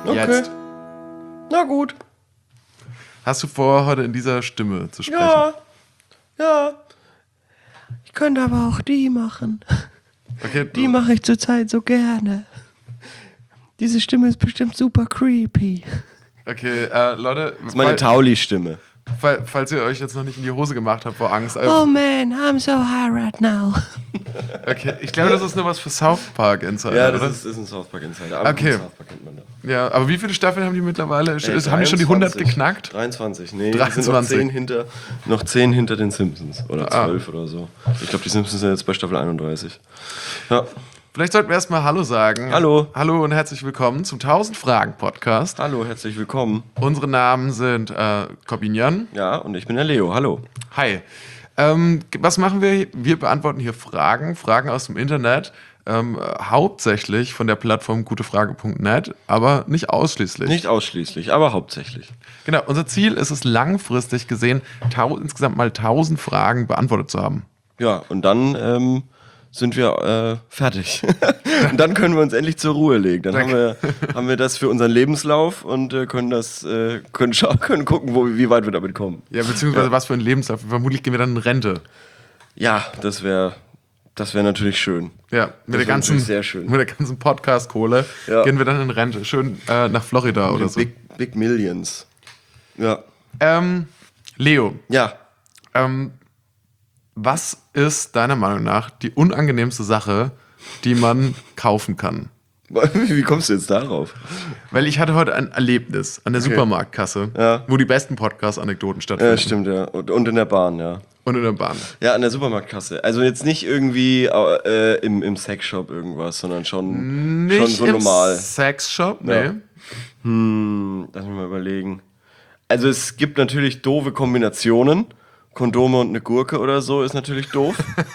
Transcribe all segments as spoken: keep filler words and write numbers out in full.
Okay. Jetzt. Na gut. Hast du vor, heute in dieser Stimme zu sprechen? Ja. Ja. Ich könnte aber auch die machen. Okay, Die mache ich zurzeit so gerne. Diese Stimme ist bestimmt super creepy. Okay, äh, Leute, Das ist meine Tauli-Stimme. fall, falls ihr euch jetzt noch nicht in die Hose gemacht habt vor Angst. Äh, Oh man, I'm so high right now. Okay, ich glaube, das ist nur was für South Park Insider, Ja, das oder? ist, ist ein South Park Insider. Aber Okay. South Park kennt man da. Ja, aber wie viele Staffeln haben die mittlerweile? Äh, haben die schon die hundert dreiundzwanzig. geknackt? dreiundzwanzig, nee, die sind noch dreiundzwanzig. zehn hinter, noch zehn hinter den Simpsons. Oder Ah. zwölf oder so. Ich glaube, die Simpsons sind jetzt bei Staffel einunddreißig. Ja. Vielleicht sollten wir erstmal Hallo sagen. Hallo. Hallo und herzlich willkommen zum tausend Fragen Podcast. Hallo, herzlich willkommen. Unsere Namen sind äh, Corbinian. Ja, und ich bin der Leo. Hallo. Hi. Ähm, was machen wir? Wir beantworten hier Fragen, Fragen aus dem Internet, ähm, hauptsächlich von der Plattform gutefrage punkt net, aber nicht ausschließlich. Nicht ausschließlich, aber hauptsächlich. Genau, unser Ziel ist es langfristig gesehen, tau- insgesamt mal tausend Fragen beantwortet zu haben. Ja, und dann ähm, sind wir äh, fertig. Und dann können wir uns endlich zur Ruhe legen. Dann haben wir, haben wir das für unseren Lebenslauf und äh, können das äh, können, scha- können gucken, wo, wie weit wir damit kommen. Ja, beziehungsweise was für ein Lebenslauf. Vermutlich gehen wir dann in Rente. Ja, das wäre das wär natürlich schön. Ja, mit Das der wär ganzen, natürlich sehr schön. mit der ganzen Podcast-Kohle Ja. gehen wir dann in Rente. Schön äh, nach Florida oder so. Big, Big Millions. Ja. Ähm, Leo, Ja. ähm, was ist deiner Meinung nach die unangenehmste Sache, die man kaufen kann? Wie kommst du jetzt darauf? Weil ich hatte heute ein Erlebnis an der Supermarktkasse, Ja. wo die besten Podcast-Anekdoten stattfinden. Ja, stimmt, ja. Und, und in der Bahn, ja. Und in der Bahn. Ja, an der Supermarktkasse. Also jetzt nicht irgendwie äh, im, im Sexshop irgendwas, sondern schon, Nicht schon so im normal. Sexshop, nee. Ja. Hm, lass mich mal überlegen. Also es gibt natürlich doofe Kombinationen. Kondome und eine Gurke oder so ist natürlich doof.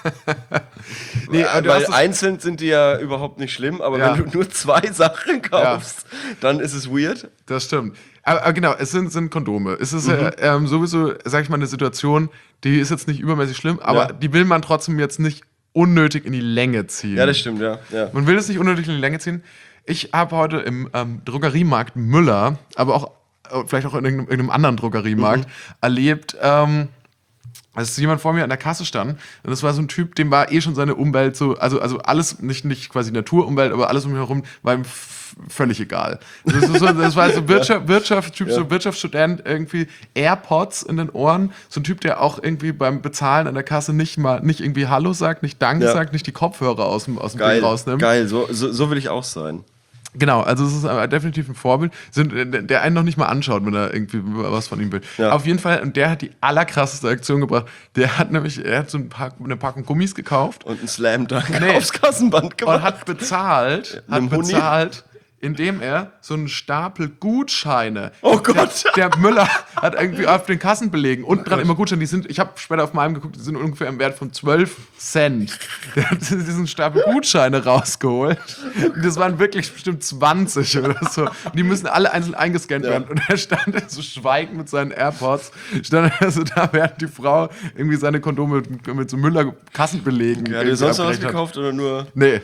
Nee, aber du Weil hast es- einzeln sind die ja überhaupt nicht schlimm, aber Ja. wenn du nur zwei Sachen kaufst, dann ist es weird. Das stimmt. Aber, aber genau, es sind, sind Kondome. Es ist Mhm. ja ähm, sowieso, sag ich mal, eine Situation, die ist jetzt nicht übermäßig schlimm, aber Ja. die will man trotzdem jetzt nicht unnötig in die Länge ziehen. Ja, das stimmt, ja. ja. Man will es nicht unnötig in die Länge ziehen. Ich habe heute im ähm, Drogeriemarkt Müller, aber auch äh, vielleicht auch in irgendeinem, irgendeinem anderen Drogeriemarkt Mhm. erlebt, ähm, als jemand vor mir an der Kasse stand und das war so ein Typ, dem war eh schon seine Umwelt so, also, also alles, nicht, nicht quasi Naturumwelt, aber alles um ihn herum war ihm f- völlig egal. Das, ist so, das war so Wirtschaft, Wirtschaftstyp, so Wirtschaftsstudent, irgendwie AirPods in den Ohren, so ein Typ, der auch irgendwie beim Bezahlen an der Kasse nicht mal, nicht irgendwie Hallo sagt, nicht Danke Ja. sagt, nicht die Kopfhörer aus dem, aus dem Geil, Ding rausnimmt. geil, so, so, so will ich auch sein. Genau, also es ist aber definitiv ein Vorbild, sind, der einen noch nicht mal anschaut, wenn er irgendwie was von ihm will. Ja. Auf jeden Fall, und der hat die allerkrasseste Aktion gebracht. Der hat nämlich, er hat so ein paar, eine Packung Gummis gekauft Und ein Slam Dunk Nee. aufs Kassenband gemacht. und hat bezahlt, hat Einem Huni? bezahlt, indem er so einen Stapel Gutscheine. Oh Gott. Der, der Müller hat irgendwie auf den Kassenbelegen unten dran immer Gutscheine. Die sind, ich habe später auf meinem geguckt, die sind ungefähr im Wert von zwölf Cent. Der hat diesen Stapel Gutscheine rausgeholt. Und das waren wirklich bestimmt zwanzig oder so. Und die müssen alle einzeln eingescannt Ja. werden. Und er stand so schweigend mit seinen AirPods. Stand er so da, während die Frau irgendwie seine Kondome mit, mit so Müller-Kassenbelegen. Ja, hat ihr sonst noch was abgerechnet hat. gekauft oder nur? Nee.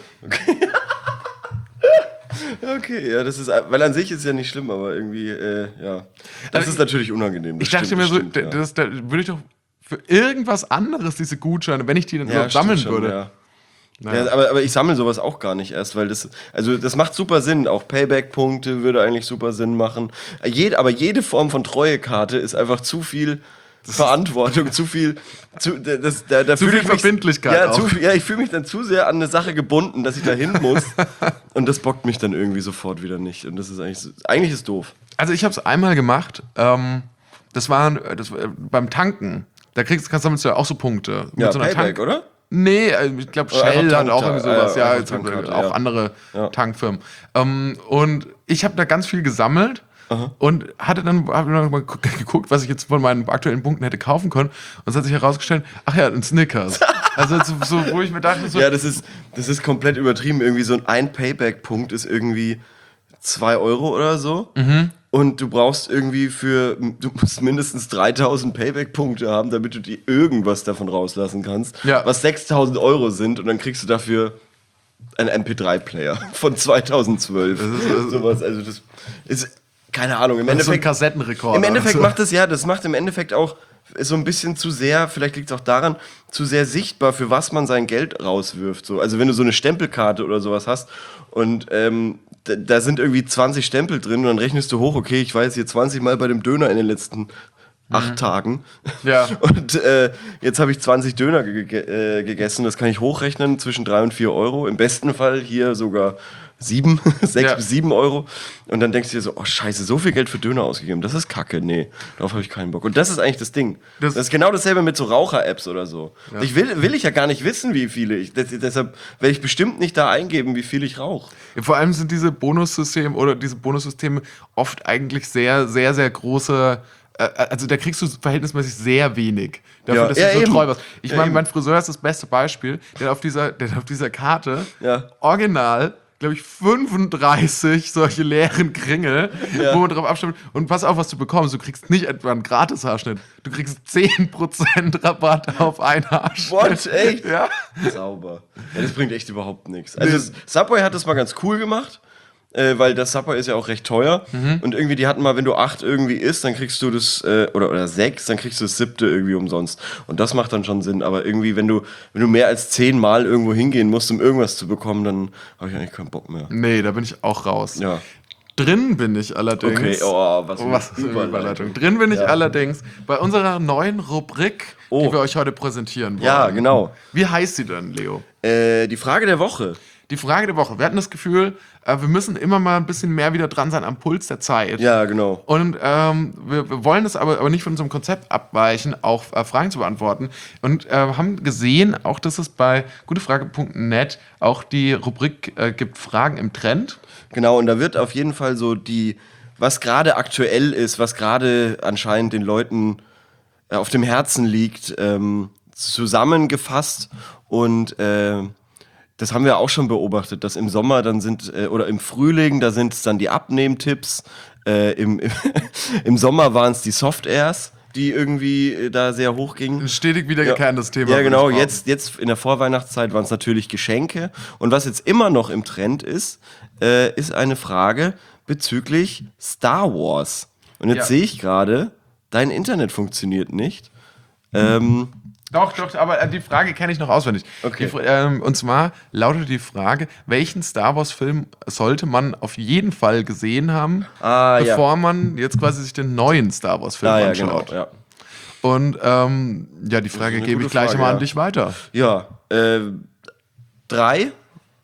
Okay, ja, das ist, weil an sich ist es ja nicht schlimm, aber irgendwie, äh, ja. Das Also ist natürlich unangenehm. Das Ich dachte stimmt, mir so, das stimmt, da- ja. das, da würde ich doch für irgendwas anderes diese Gutscheine, wenn ich die dann Ja, überhaupt stimmt sammeln schon, würde. Ja. Naja. Ja, aber, aber ich sammle sowas auch gar nicht erst, weil das, also das macht super Sinn. Auch Payback-Punkte würde eigentlich super Sinn machen. Jed, aber jede Form von Treuekarte ist einfach zu viel Verantwortung, zu viel, zu, das, da, da Zu fühle viel ich mich- Verbindlichkeit Ja, auch. zu, viel- ja, ich fühle mich dann zu sehr an eine Sache gebunden, dass ich da hin muss. Und das bockt mich dann irgendwie sofort wieder nicht. Und das ist eigentlich, so- eigentlich ist doof. Also ich habe es einmal gemacht. Ähm, das war, das war äh, beim Tanken. Da kriegst, kannst sammelst du ja auch so Punkte. Mit Ja, so einer Payback, Tank- oder? Nee, äh, ich glaube Oder Shell einfach hat auch Tank- irgendwie sowas. äh, Ja, einfach jetzt haben Tankkarte, auch ja. andere Ja. Tankfirmen. Ähm, und ich habe da ganz viel gesammelt. Und hatte dann hab noch mal gu- geguckt, was ich jetzt von meinen aktuellen Punkten hätte kaufen können. Und es hat sich herausgestellt, ach ja, ein Snickers. Also so, so, wo ich mir dachte, so, Ja, das ist, das ist komplett übertrieben. Irgendwie so ein, ein Payback-Punkt ist irgendwie zwei Euro oder so. Mhm. Und du brauchst irgendwie für, du musst mindestens dreitausend Payback-Punkte haben, damit du dir irgendwas davon rauslassen kannst. Ja. Was sechstausend Euro sind und dann kriegst du dafür ein M P drei Player von zweitausendzwölf. Das ist, also sowas, also das ist, keine Ahnung, im Das ist so ein Endeffekt. Kassettenrekorder. Im Endeffekt so. macht es ja, das macht im Endeffekt auch so ein bisschen zu sehr, vielleicht liegt es auch daran, zu sehr sichtbar, für was man sein Geld rauswirft. So. Also wenn du so eine Stempelkarte oder sowas hast und ähm, da, da sind irgendwie zwanzig Stempel drin und dann rechnest du hoch, okay, ich war jetzt hier zwanzig Mal bei dem Döner in den letzten acht Tagen. Ja. Und äh, jetzt habe ich zwanzig Döner ge ge äh, gegessen. Das kann ich hochrechnen zwischen drei und vier Euro. Im besten Fall hier sogar sieben, sechs Ja. bis sieben Euro. Und dann denkst du dir so, oh scheiße, so viel Geld für Döner ausgegeben. Das ist Kacke. Nee, darauf habe ich keinen Bock. Und das ist eigentlich das Ding. Das- Das, ist genau dasselbe mit so Raucher-Apps oder so. Ich will, will ich ja gar nicht wissen, wie viele ich. Das, deshalb werde ich bestimmt nicht da eingeben, wie viel ich rauche. Vor allem sind diese Bonussysteme oder diese Bonussysteme oft eigentlich sehr, sehr, sehr große. äh, Also da kriegst du verhältnismäßig sehr wenig dafür, Ja. dass Ja, du so eben. treu warst. Ich Ja, meine, eben. mein Friseur ist das beste Beispiel. Der hat auf dieser, der hat auf dieser Karte Ja. original, glaube ich, fünfunddreißig solche leeren Kringel, Ja. wo man drauf abstimmt. Und pass auf, was du bekommst. Du kriegst nicht etwa einen Gratis-Haarschnitt. Du kriegst zehn Prozent Rabatt auf einen Haarschnitt. What? Echt? Ja. Sauber. Ja, das bringt echt überhaupt nichts. Also das Subway hat das mal ganz cool gemacht, äh, weil das Subway ist ja auch recht teuer. Und irgendwie, die hatten mal, wenn du acht irgendwie isst, dann kriegst du das, äh, oder, oder sechs, dann kriegst du das siebte irgendwie umsonst. Und das macht dann schon Sinn. Aber irgendwie, wenn du, wenn du mehr als zehn Mal irgendwo hingehen musst, um irgendwas zu bekommen, dann habe ich eigentlich keinen Bock mehr. Nee, da bin ich auch raus. Ja. Drin bin ich allerdings. Okay, oh, was, Oh, was ist eine Überleitung. Drin bin ich Ja. allerdings bei unserer neuen Rubrik, Oh. die wir euch heute präsentieren wollen. Ja, genau. Wie heißt sie denn, Leo? Äh, die Frage der Woche. Die Frage der Woche. Wir hatten das Gefühl, äh, wir müssen immer mal ein bisschen mehr wieder dran sein am Puls der Zeit. Ja, genau. Und ähm, wir, wir wollen das aber, aber nicht von unserem Konzept abweichen, auch äh, Fragen zu beantworten. Und äh, haben gesehen, auch dass es bei gutefrage punkt net auch die Rubrik äh, gibt Fragen im Trend. Genau, und da wird auf jeden Fall so die, was gerade aktuell ist, was gerade anscheinend den Leuten äh, auf dem Herzen liegt, ähm, zusammengefasst. Und äh, das haben wir auch schon beobachtet, dass im Sommer dann sind, äh, oder im Frühling, da sind es dann die Abnehmtipps. Äh, im, im, Im Sommer waren es die Soft-Airs, die irgendwie äh, da sehr hoch gingen. Ein stetig wiederkehrendes Thema. Ja, würde genau. ich behaupten. Jetzt, jetzt in der Vorweihnachtszeit waren es natürlich Geschenke. Und was jetzt immer noch im Trend ist, äh, ist eine Frage bezüglich Star Wars. Und jetzt Ja. sehe ich gerade, dein Internet funktioniert nicht. Ähm, Doch, doch, aber die Frage kenne ich noch auswendig. Okay. Die, Fra- ähm, und zwar lautet die Frage, welchen Star Wars-Film sollte man auf jeden Fall gesehen haben, Ah, ja. bevor man jetzt quasi sich den neuen Star Wars-Film ah, ja, anschaut? genau. Ja, Und ähm, ja, die Frage eine gebe ich gute gleich Frage, mal ja. an dich weiter. ja äh, drei,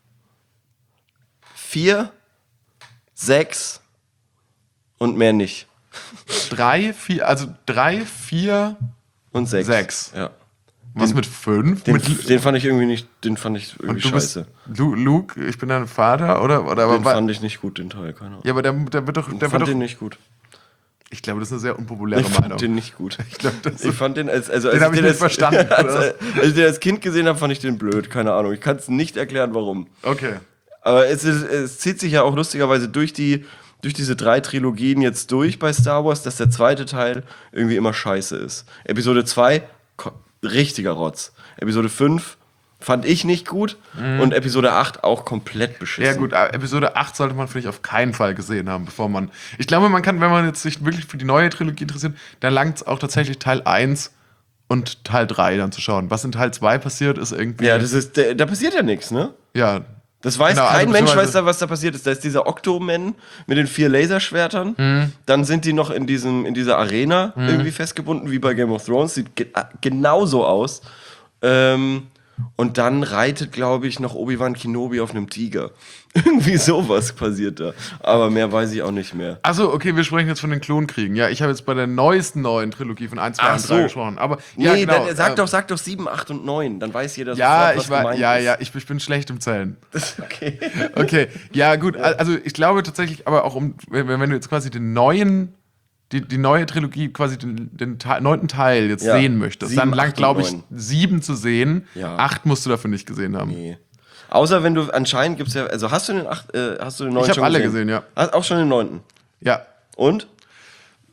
vier, sechs und mehr nicht. Drei, vier, also drei, vier, Und sechs. Sechs. Ja. was mit fünf? Den, mit, den fand ich irgendwie nicht, den fand ich und irgendwie du bist scheiße. Lu, Luke, ich bin dein Vater, oder? oder aber, Den fand ich nicht gut, den Teil, keine Ahnung. ja, aber der, der wird doch, Ich der fand wird den doch, nicht gut. ich glaube, das ist eine sehr unpopuläre Ich fand Meinung. den nicht gut. Ich glaube, das Ich fand den als, also als Den hab ich nicht als, verstanden, als, oder? als ich den als Kind gesehen habe, fand ich den blöd. Keine Ahnung. Ich kann es nicht erklären, warum. okay. Aber es, ist, es zieht sich ja auch lustigerweise durch die durch diese drei Trilogien jetzt durch bei Star Wars, dass der zweite Teil irgendwie immer scheiße ist. Episode zwei, ko- richtiger Rotz. Episode fünf fand ich nicht gut und Episode acht auch komplett beschissen. Ja gut, äh, Episode acht sollte man vielleicht auf keinen Fall gesehen haben, bevor man... Ich glaube, man kann, wenn man jetzt sich wirklich für die neue Trilogie interessiert, dann langt es auch tatsächlich Teil eins und Teil drei dann zu schauen. Was in Teil zwei passiert, ist irgendwie... Ja, das ist, da, da passiert ja nichts, ne? ja, Das weiß Genau, also kein Mensch, beziehungsweise- weiß da, was da passiert ist. Da ist dieser Octoman mit den vier Laserschwertern. Mhm. Dann sind die noch in, diesem, in dieser Arena irgendwie festgebunden, wie bei Game of Thrones. Sieht ge äh, genauso aus. Ähm, und dann reitet, glaube ich, noch Obi-Wan Kenobi auf einem Tiger. Irgendwie sowas passiert da. Aber mehr weiß ich auch nicht mehr. Achso, okay, wir sprechen jetzt von den Klonkriegen. Ja, ich habe jetzt bei der neuesten neuen Trilogie von eins, zwei Ach und drei so. gesprochen. Aber, Nee, ja, genau. dann, sag, äh, doch, sag doch sieben, acht und neun. Dann weiß jeder Ja, sofort, was ich war, gemeint ja, ist. ja, ich, ich bin schlecht im Zählen. Okay. Okay, ja gut, also ich glaube tatsächlich, aber auch um, wenn, wenn du jetzt quasi den neuen, die, die neue Trilogie, quasi den, den Te- neunten Teil jetzt Ja, sehen möchtest, sieben, dann langt, acht und glaube ich, neun. sieben zu sehen. Ja. Acht musst du dafür nicht gesehen haben. Nee. Außer wenn du, anscheinend gibt es ja, also hast du den acht, äh, hast du den neunten Ich hab schon alle gesehen? gesehen, ja. Hast auch schon den neunten. Ja, Und?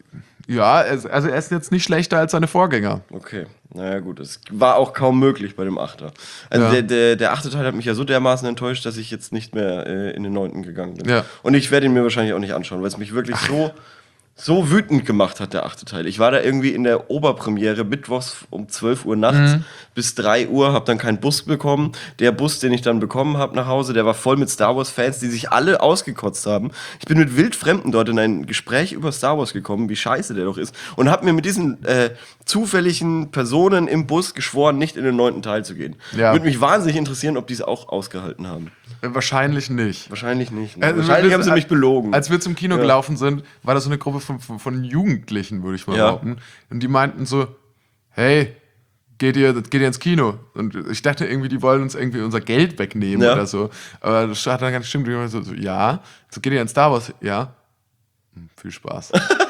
Ja, es- also er ist jetzt nicht schlechter als seine Vorgänger. Okay, naja gut, es war auch kaum möglich bei dem Achter. Also Ja. der, der, der achte Teil hat mich ja so dermaßen enttäuscht, dass ich jetzt nicht mehr äh, in den neunten gegangen bin. Ja. Und ich werde ihn mir wahrscheinlich auch nicht anschauen, weil es mich wirklich so, so wütend gemacht hat, der achte Teil. Ich war da irgendwie in der Oberpremiere mittwochs um zwölf Uhr nachts bis drei Uhr, habe dann keinen Bus bekommen. Der Bus, den ich dann bekommen habe nach Hause, der war voll mit Star Wars-Fans, die sich alle ausgekotzt haben. Ich bin mit Wildfremden dort in ein Gespräch über Star Wars gekommen, wie scheiße der doch ist. Und habe mir mit diesen äh, zufälligen Personen im Bus geschworen, nicht in den neunten Teil zu gehen. Ja. Würde mich wahnsinnig interessieren, ob die es auch ausgehalten haben. Äh, Wahrscheinlich nicht. Wahrscheinlich nicht. Ne? Also, Wahrscheinlich das- haben sie mich belogen. Als wir zum Kino Ja. gelaufen sind, war das so eine Gruppe von, von, von Jugendlichen, würde ich mal Ja. behaupten. Und die meinten so, hey, geht ihr, geht ihr ins Kino? Und ich dachte irgendwie, die wollen uns irgendwie unser Geld wegnehmen Ja. oder so. Aber das hat dann ganz stimmt. Die waren so, so, ja. So, geht ihr in Star Wars? Ja. Hm, viel Spaß.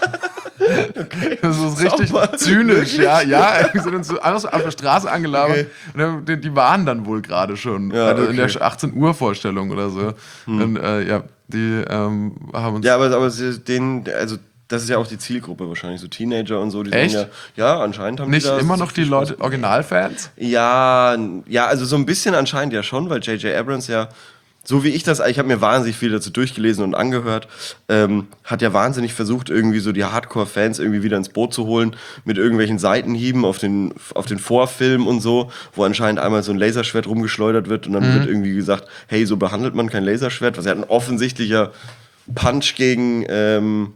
Das ist richtig Sauber. zynisch, Wirklich? ja, ja. Wir sind uns so alles auf der Straße angelabert. Okay. Und dann, die, die waren dann wohl gerade schon. Ja, also in der okay. achtzehn Uhr Vorstellung oder so. Und äh, ja, die ähm, haben uns. Ja, aber, aber sie- den, also das ist ja auch die Zielgruppe wahrscheinlich, so Teenager und so. Die Echt? sind ja, ja, anscheinend haben Nicht die da immer so noch die viel Spaß. Leute, Originalfans? Ja, ja, also so ein bisschen anscheinend ja schon, weil J J Abrams ja, so wie ich das, ich habe mir wahnsinnig viel dazu durchgelesen und angehört, ähm, hat ja wahnsinnig versucht, irgendwie so die Hardcore-Fans irgendwie wieder ins Boot zu holen mit irgendwelchen Seitenhieben auf den, auf den Vorfilm und so, wo anscheinend einmal so ein Laserschwert rumgeschleudert wird und dann Mhm. wird irgendwie gesagt, hey, so behandelt man kein Laserschwert, was ja ein offensichtlicher Punch gegen ähm,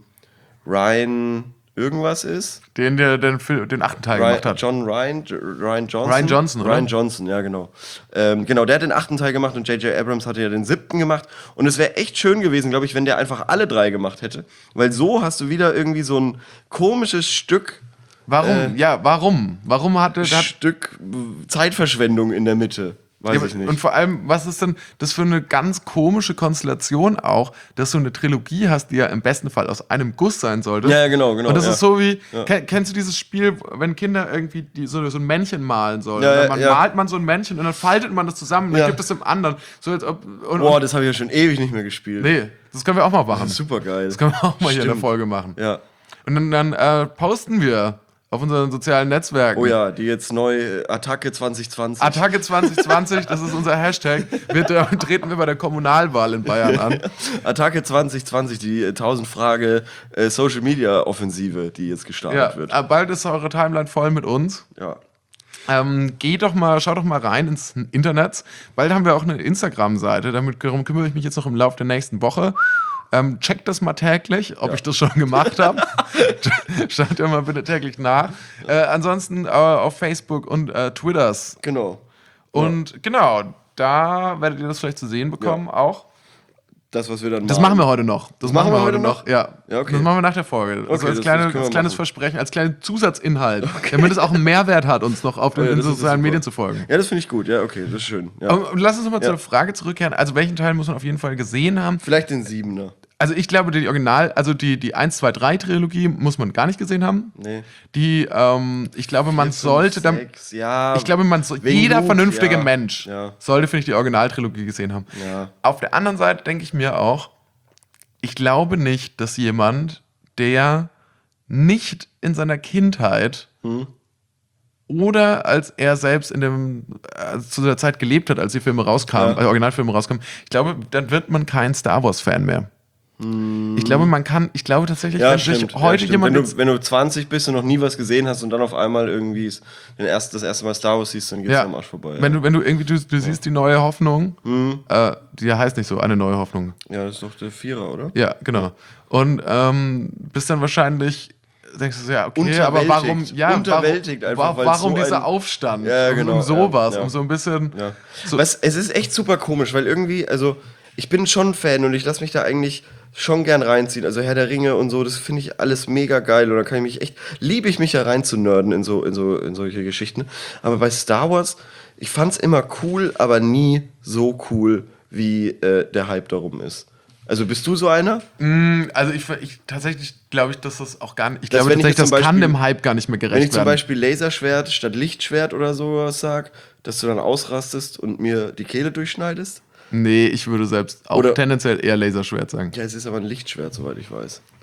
Ryan irgendwas ist. Den, der den, Film, den achten Teil Ryan, gemacht hat. John Ryan, J- Ryan Johnson. Ryan Johnson, oder? Ryan Johnson, ja, genau. Ähm, genau, der hat den achten Teil gemacht und J J Abrams hatte ja den siebten gemacht. Und es wäre echt schön gewesen, glaube ich, wenn der einfach alle drei gemacht hätte. Weil so hast du wieder irgendwie so ein komisches Stück, Warum? Äh, ja, warum? Warum hatte hat, Stück äh, Zeitverschwendung in der Mitte. Weiß ja, ich nicht. Und vor allem, was ist denn das für eine ganz komische Konstellation auch, dass du eine Trilogie hast, die ja im besten Fall aus einem Guss sein sollte. Ja, ja, genau, genau, Und das ja. ist so wie, ken- kennst du dieses Spiel, wenn Kinder irgendwie die, so, so ein Männchen malen sollen? Ja, Dann ja, man ja. malt man so ein Männchen und dann faltet man das zusammen und dann Ja. gibt es dem anderen. So als ob, und, Boah, und, das habe ich ja schon ewig nicht mehr gespielt. nee, das können wir auch mal machen. Super geil. Das können wir auch mal hier in der Stimmt. Folge machen. Ja. Und dann, dann äh, posten wir auf unseren sozialen Netzwerken. Oh ja, die jetzt neu äh, Attacke zwanzig zwanzig. Attacke zwanzig zwanzig, das ist unser Hashtag. Wir damit treten wir bei der Kommunalwahl in Bayern an. Attacke zwanzig zwanzig, die äh, tausend Frage äh, Social Media Offensive, die jetzt gestartet Ja, wird. äh, bald ist eure Timeline voll mit uns. Ja. Ähm, geht doch mal, schaut doch mal rein ins Internet. Bald haben wir auch eine Instagram-Seite. Damit darum kümmere ich mich jetzt noch im Laufe der nächsten Woche. Ähm, checkt das mal täglich, ob ich das schon gemacht habe. Schaut ja mal bitte täglich nach. Äh, ansonsten äh, auf Facebook und äh, Twitters. Genau. Und genau, da werdet ihr das vielleicht zu sehen bekommen auch. Das, was wir dann Das machen wir heute noch. Das machen wir heute noch. Ja. Ja, okay. Das machen wir nach der Folge. Also Okay, als, das- kleine, das können wir als kleines machen. Versprechen, als kleinen Zusatzinhalt, damit es auch einen Mehrwert hat, uns noch auf den Ja, in das ist sozialen super. Medien zu folgen. Ja, das finde ich gut. Ja, okay, das ist schön. Ja. Und lass uns nochmal Ja. zu der Frage zurückkehren. Also, welchen Teil muss man auf jeden Fall gesehen haben? Vielleicht den Siebener. Also, ich glaube, die Original, also die, die eins, zwei, drei Trilogie muss man gar nicht gesehen haben. Nee. Die, ähm, ich glaube, man Fünf, sollte dann. sechs, ja. Ich glaube, man so, wegen jeder Luke, vernünftige ja. Mensch Ja. sollte, finde ich, die Originaltrilogie gesehen haben. Ja. Auf der anderen Seite denke ich mir auch, ich glaube nicht, dass jemand, der nicht in seiner Kindheit Hm. oder als er selbst in dem äh, zu der Zeit gelebt hat, als die Filme rauskamen, Ja. äh, Originalfilme rauskamen, ich glaube, dann wird man kein Star Wars Fan mehr. Ich glaube, man kann, ich glaube tatsächlich, Ja, wenn stimmt. sich ja, heute stimmt. jemand wenn, jetzt- du, wenn du zwanzig bist und noch nie was gesehen hast und dann auf einmal irgendwie ist, den erst, das erste Mal Star Wars siehst, dann geht's ja, am Arsch vorbei. wenn du wenn du irgendwie du, du siehst die neue Hoffnung, Mhm. äh, die heißt nicht so eine neue Hoffnung. Ja, das ist doch der Vierer, oder? Ja, genau. Und ähm, bist dann wahrscheinlich, denkst du so, ja, okay, aber warum, Unterwältigt. ja, Unterwältigt warum, einfach, wa- weil's warum so dieser ein- Aufstand? Ja, um, genau, um sowas, ja, ja. um so ein bisschen. Ja. So- Was, es ist echt super komisch, weil irgendwie, also ich bin schon Fan und ich lasse mich da eigentlich schon gern reinziehen. Also Herr der Ringe und so, das finde ich alles mega geil. Und da kann ich mich echt, liebe ich mich ja rein zu nerden in so, in so, in solche Geschichten. Aber bei Star Wars, ich fand's immer cool, aber nie so cool, wie äh, der Hype darum ist. Also bist du so einer? Also ich, ich tatsächlich glaube ich, dass das auch gar nicht. Ich Dass glaube wenn ich tatsächlich, jetzt das zum kann Beispiel- dem Hype gar nicht mehr Wenn gerecht ich zum werden. Beispiel Laserschwert statt Lichtschwert oder sowas sag, dass du dann ausrastest und mir die Kehle durchschneidest? Nee, ich würde selbst auch Oder- tendenziell eher Laserschwert sagen. Ja, es ist aber ein Lichtschwert, soweit ich weiß.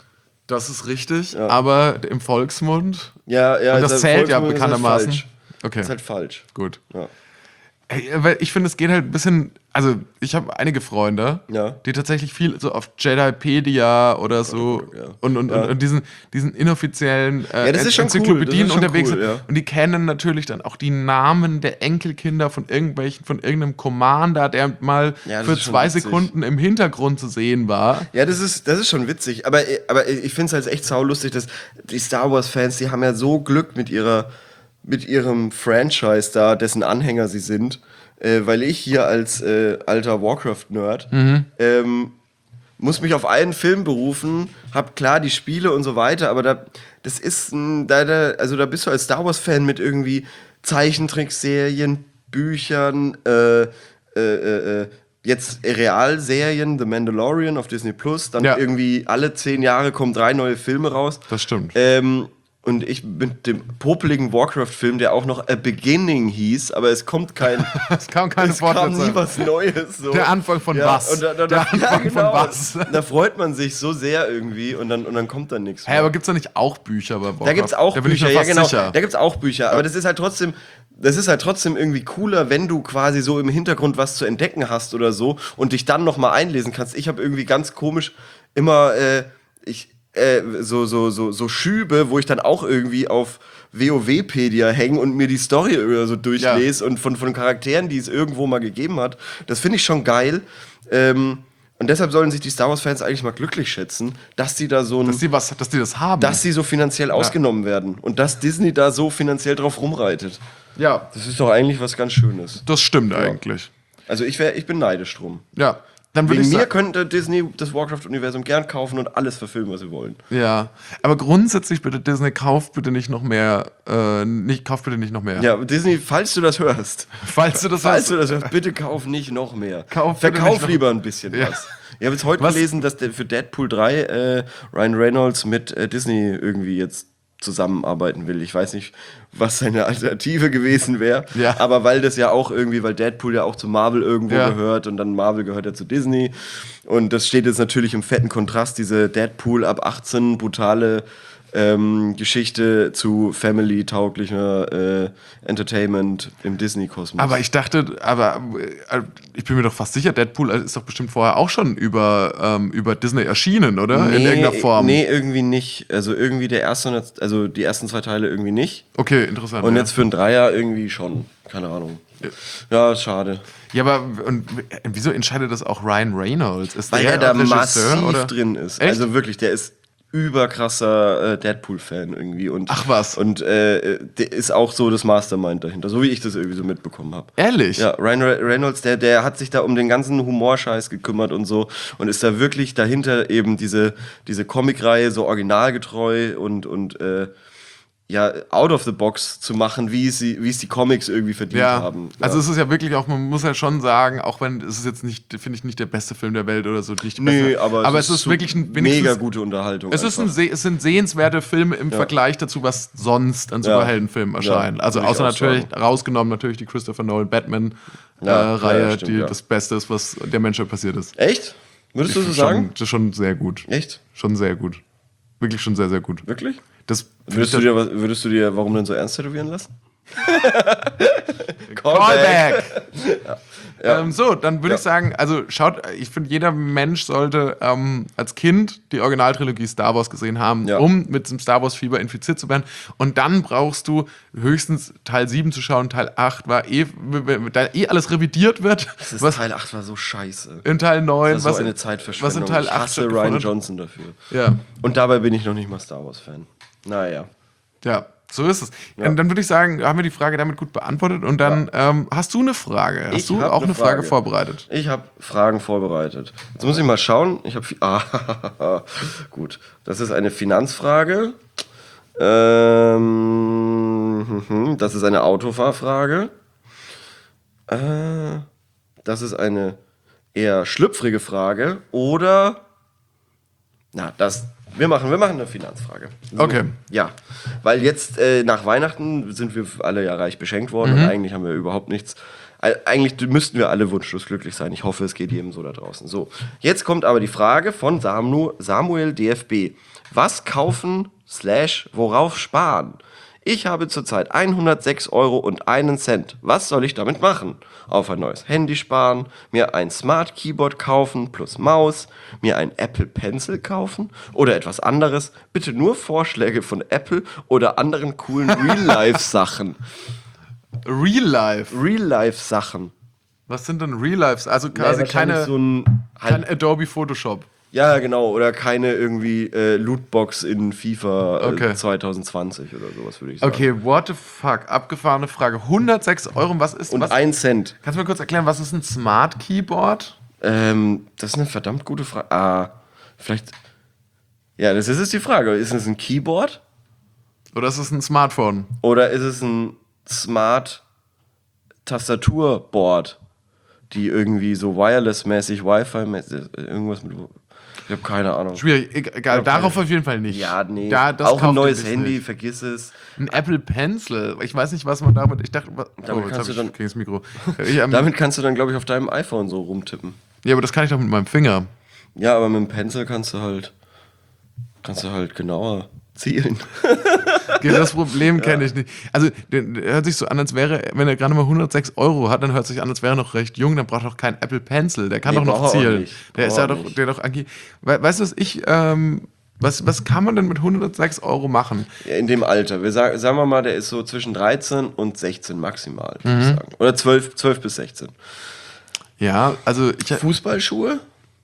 Das ist richtig, Ja. aber im Volksmund. Ja, ja. Und das ist zählt ja Volksmund ist bekanntermaßen. Halt falsch. Okay, Ist halt falsch. gut. Ja. Ey, weil ich finde, es geht halt ein bisschen. Also, ich habe einige Freunde, Ja. die tatsächlich viel so auf Jedipedia oder so Gott, ja. und, und, Ja. und, und diesen, diesen inoffiziellen äh, Ja, das ist schon Enzyklopädien cool, das ist schon unterwegs cool, sind. ja. Und die kennen natürlich dann auch die Namen der Enkelkinder von irgendwelchen, von irgendeinem Commander, der mal Ja, das für ist schon zwei witzig. Sekunden im Hintergrund zu sehen war. Ja, das ist, das ist schon witzig. Aber, aber ich finde es halt echt saulustig, dass die Star Wars-Fans, die haben ja so Glück mit ihrer, mit ihrem Franchise da, dessen Anhänger sie sind. Äh, weil ich hier als äh, alter Warcraft-Nerd ähm, muss mich auf einen Film berufen, hab klar die Spiele und so weiter, aber da, das ist ein, da, da, also da bist du als Star Wars-Fan mit irgendwie Zeichentrickserien, Büchern, äh, äh, äh, äh, jetzt Realserien, The Mandalorian auf Disney Plus, dann Ja. irgendwie alle zehn Jahre kommen drei neue Filme raus. Das stimmt. Ähm, und ich mit dem popeligen Warcraft-Film, der auch noch A Beginning hieß, aber es kommt kein. Es kam keine es kam Fortsetzung. nie was Neues. So. Der Anfang von ja, was? Und da, da, Der da, Anfang ja, genau. von was? Da freut man sich so sehr irgendwie und dann, und dann kommt dann nichts. Hä, hey, aber gibt's da nicht auch Bücher bei Warcraft? Da gibt's auch da bin Bücher, ich mir ja fast genau. sicher. Da gibt's auch Bücher, aber das ist halt trotzdem, das ist halt trotzdem irgendwie cooler, wenn du quasi so im Hintergrund was zu entdecken hast oder so und dich dann noch mal einlesen kannst. Ich habe irgendwie ganz komisch immer äh, ich äh, so so so so Schübe, wo ich dann auch irgendwie auf WoWpedia hänge und mir die Story oder so durchlese und von von Charakteren, die es irgendwo mal gegeben hat. Das finde ich schon geil. Ähm, und deshalb sollen sich die Star Wars-Fans eigentlich mal glücklich schätzen, dass die da so ein Dass die, was, dass die das haben. dass sie so finanziell ausgenommen werden und dass Disney da so finanziell drauf rumreitet. ja, Das ist doch eigentlich was ganz Schönes. das stimmt eigentlich. Also ich wär, ich bin neidisch drum. Ja, dann würde Wegen ich mir sagen. könnte Disney das Warcraft-Universum gern kaufen und alles verfilmen, was sie wollen. Ja, aber grundsätzlich bitte Disney, kauft bitte nicht noch mehr, äh, nicht, kauft bitte nicht noch mehr. Ja, Disney, falls du das hörst, Falls du das falls hast. du das hörst, bitte kauf nicht noch mehr. Kauf bitte Verkauf nicht noch- lieber ein bisschen Ja. was. Ich habe jetzt heute Was? gelesen, dass der für Deadpool drei äh, Ryan Reynolds mit äh, Disney irgendwie jetzt zusammenarbeiten will. Ich weiß nicht, was seine Alternative gewesen wäre, Ja. aber weil das ja auch irgendwie, weil Deadpool ja auch zu Marvel irgendwo Ja. gehört und dann Marvel gehört ja zu Disney und das steht jetzt natürlich im fetten Kontrast, diese Deadpool ab achtzehn brutale ähm, Geschichte zu family-tauglicher äh, Entertainment im Disney-Kosmos. Aber ich dachte, aber äh, ich bin mir doch fast sicher, Deadpool ist doch bestimmt vorher auch schon über, ähm, über Disney erschienen, oder? In irgendeiner Form. Nee, irgendwie nicht. Also irgendwie der erste, und jetzt- also die ersten zwei Teile irgendwie nicht. Okay, interessant. Und ja. jetzt für einen Dreier irgendwie schon. Keine Ahnung. Ja, ist schade. Ja, aber und wieso entscheidet das auch Ryan Reynolds? Ist Weil der er da Regisseur, massiv oder? drin ist. Echt? Also wirklich, der ist überkrasser äh, Deadpool-Fan irgendwie. Und, Ach was. Und äh, der ist auch so das Mastermind dahinter, so wie ich das irgendwie so mitbekommen habe. Ehrlich? Ja, Ryan Re- Reynolds, der, der hat sich da um den ganzen Humorscheiß gekümmert und so und ist da wirklich dahinter eben diese, diese Comicreihe so originalgetreu und, und äh, ja, out of the box zu machen, wie es, sie, wie es die Comics irgendwie verdient Ja, haben. Ja. also es ist ja wirklich auch, man muss ja schon sagen, auch wenn es ist jetzt nicht, finde ich nicht der beste Film der Welt oder so, nicht die nee, beste, aber, aber es ist so wirklich ein mega gute Unterhaltung. Es, ist ein, einfach. se- es sind sehenswerte Filme im Vergleich dazu, was sonst an Ja. Superheldenfilmen erscheinen. Ja, also würde ich außer auch natürlich, sagen. rausgenommen natürlich die Christopher Nolan Batman Ja, äh, Reihe, ja, stimmt, die ja. das Beste ist, was der Menschheit passiert ist. Echt? Würdest du so schon, sagen? das ist schon sehr gut. Echt? Schon sehr gut. Wirklich schon sehr, sehr gut. Wirklich? Das Würdest du, dir, was- würdest du dir warum denn so ernst tätowieren lassen? Callback! Ähm, so, dann würde Ja. ich sagen, also schaut, ich finde, jeder Mensch sollte ähm, als Kind die Originaltrilogie Star Wars gesehen haben, Ja. um mit dem Star Wars-Fieber infiziert zu werden. Und dann brauchst du höchstens Teil sieben zu schauen. Teil acht war eh, da eh alles revidiert wird. Das ist Was Teil acht war so scheiße. in Teil neun, Das ist so was, eine in- Zeitverschwendung. was in Teil ich acht hasse Ryan stattgefunden hat. Johnson dafür. Ja, Und dabei bin ich noch nicht mal Star Wars-Fan. Naja. ja. So ist es. Und dann würde ich sagen, haben wir die Frage damit gut beantwortet. Und dann ähm, hast du eine Frage. Hast Ich du hab auch eine eine Frage, Frage. vorbereitet? Ich habe Fragen vorbereitet. Jetzt muss ich mal schauen. Ich habe ah, gut. Das ist eine Finanzfrage. Ähm, mhm, das ist eine Autofahrfrage. Äh, das ist eine eher schlüpfrige Frage. Oder na, das. Wir machen, wir machen eine Finanzfrage. So, Okay. Ja, weil jetzt äh, nach Weihnachten sind wir alle ja reich beschenkt worden und eigentlich haben wir überhaupt nichts, Eigentlich müssten wir alle wunschlos glücklich sein. Ich hoffe, es geht jedem so da draußen. So, jetzt kommt aber die Frage von Samu, Samuel D F B. Was kaufen slash worauf sparen? Ich habe zurzeit hundertsechs Euro und einen Cent. Was soll ich damit machen? Auf ein neues Handy sparen, mir ein Smart Keyboard kaufen plus Maus, mir ein Apple Pencil kaufen oder etwas anderes. Bitte nur Vorschläge von Apple oder anderen coolen Real-Life-Sachen. Real Life? Real-Life-Sachen. Was sind denn Real Lives? Also quasi Nee, keine, so ein, kein halt, Adobe Photoshop. ja, genau, oder keine irgendwie äh, Lootbox in FIFA äh, Okay. zwanzig zwanzig oder sowas, würde ich sagen. Okay, what the fuck? Abgefahrene Frage. hundertsechs Euro, was ist Und was? ein Cent. Kannst du mir kurz erklären, was ist ein Smart Keyboard? Ähm, das ist eine verdammt gute Frage. Ah, vielleicht. Ja, das ist jetzt die Frage. Ist es ein Keyboard Oder ist es ein Smartphone? oder ist es ein Smart Tastaturboard, die irgendwie so wireless-mäßig, Wi-Fi-mäßig, irgendwas mit. Ich habe keine Ahnung. Schwierig, egal, Okay. darauf auf jeden Fall nicht. Ja, nee. Da, das auch ein kauft neues ihr sich Handy, nicht. vergiss es. Ein Apple Pencil. Ich weiß nicht, was man damit. Ich dachte, was, Damit oh, jetzt kannst hab du ich dann- gegen das Mikro. Ich, ähm, Damit kannst du dann, glaube ich, auf deinem iPhone so rumtippen. ja, aber das kann ich doch mit meinem Finger. Ja, aber mit dem Pencil kannst du halt. Kannst du halt genauer zielen. Okay, das Problem kenne ich nicht. Also, der, der hört sich so an, als wäre, wenn er gerade mal hundertsechs Euro hat, dann hört sich an, als wäre er noch recht jung, dann braucht er auch keinen Apple Pencil. Der kann Nee, doch noch braucht er auch zielen. nicht. Der Braucht ist ja er doch, nicht. der doch ange- We weißt du, was ich, ähm, was, was kann man denn mit hundertsechs Euro machen? Ja, in dem Alter. Wir sagen, sagen wir mal, der ist so zwischen dreizehn und sechzehn maximal, würde Mhm. ich sagen. Oder zwölf, zwölf bis sechzehn. Ja, also ich, Fußballschuhe?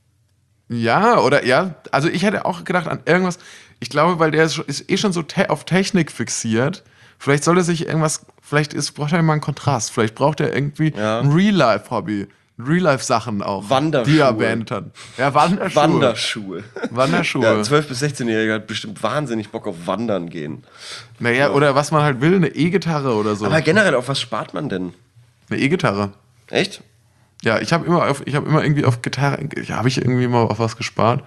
ja, oder ja, also ich hätte auch gedacht an irgendwas, ich glaube, weil der ist, schon- ist eh schon so te auf Technik fixiert, vielleicht soll er sich irgendwas, vielleicht ist, braucht er mal einen Kontrast, vielleicht braucht er irgendwie Ja. ein Real-Life-Hobby, Real-Life-Sachen auch, Wanderschuhe. die er erwähnt hat. Ja, Wanderschuhe. Wanderschuhe. Wanderschuhe. Ja, ein zwölf- bis sechzehn-Jähriger hat bestimmt wahnsinnig Bock auf Wandern gehen. Naja, oder was man halt will, eine E-Gitarre oder so. Aber generell, auf was spart man denn? Eine E-Gitarre. Echt? Ja, ich habe immer auf, ich habe immer irgendwie auf Gitarre, ja, habe ich irgendwie mal auf was gespart.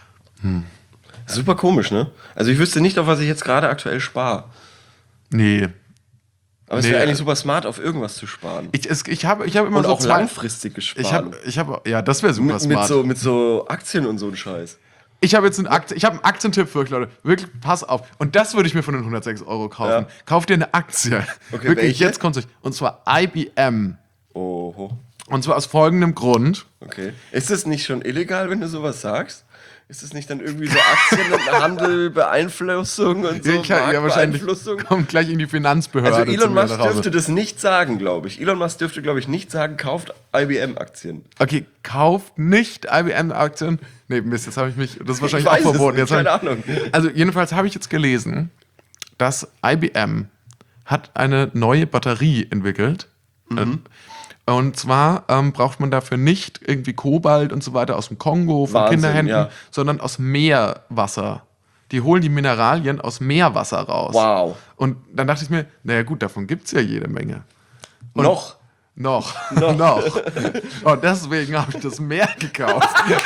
Super komisch, ne? Also ich wüsste nicht, auf was ich jetzt gerade aktuell spare. Nee. Aber es Nee, wäre eigentlich äh, super smart, auf irgendwas zu sparen. Ich, es, ich habe ich hab immer Und so auch zwei, langfristig gespart. Ich habe, ich habe, ja, das wäre super mit, mit, smart. so, mit so Aktien und so ein Scheiß. Ich habe jetzt einen Aktien, ich habe einen Aktientipp für euch, Leute. Wirklich, pass auf. Und das würde ich mir von den hundertsechs Euro kaufen. Ja. Kauft ihr eine Aktie. Okay, Wirklich, welche? jetzt kommt es euch. Und zwar I B M. Oho. Und zwar aus folgendem Grund. Okay. Ist es nicht schon illegal, wenn du sowas sagst? Ist es nicht dann irgendwie so Aktienhandel, Beeinflussung und so? Ich, ja, wahrscheinlich Marktbeeinflussung? kommt gleich in die Finanzbehörde. Also zu Elon mir Musk nach Hause. dürfte das nicht sagen, glaube ich. Elon Musk dürfte, glaube ich, nicht sagen, kauft I B M-Aktien. Okay, kauft nicht I B M-Aktien. Nee, Mist, jetzt habe ich mich. Das ist wahrscheinlich Ich weiß auch es verboten. nicht, Jetzt hab keine ich, Ahnung. Also, jedenfalls habe ich jetzt gelesen, dass I B M hat eine neue Batterie entwickelt. Mhm. Und zwar ähm, braucht man dafür nicht irgendwie Kobalt und so weiter aus dem Kongo von Wahnsinn, Kinderhänden, ja. sondern aus Meerwasser. Die holen die Mineralien aus Meerwasser raus. Wow. Und dann dachte ich mir, naja gut, davon gibt es ja jede Menge. Noch. Noch. Noch. Noch. Und deswegen habe ich das Meer gekauft.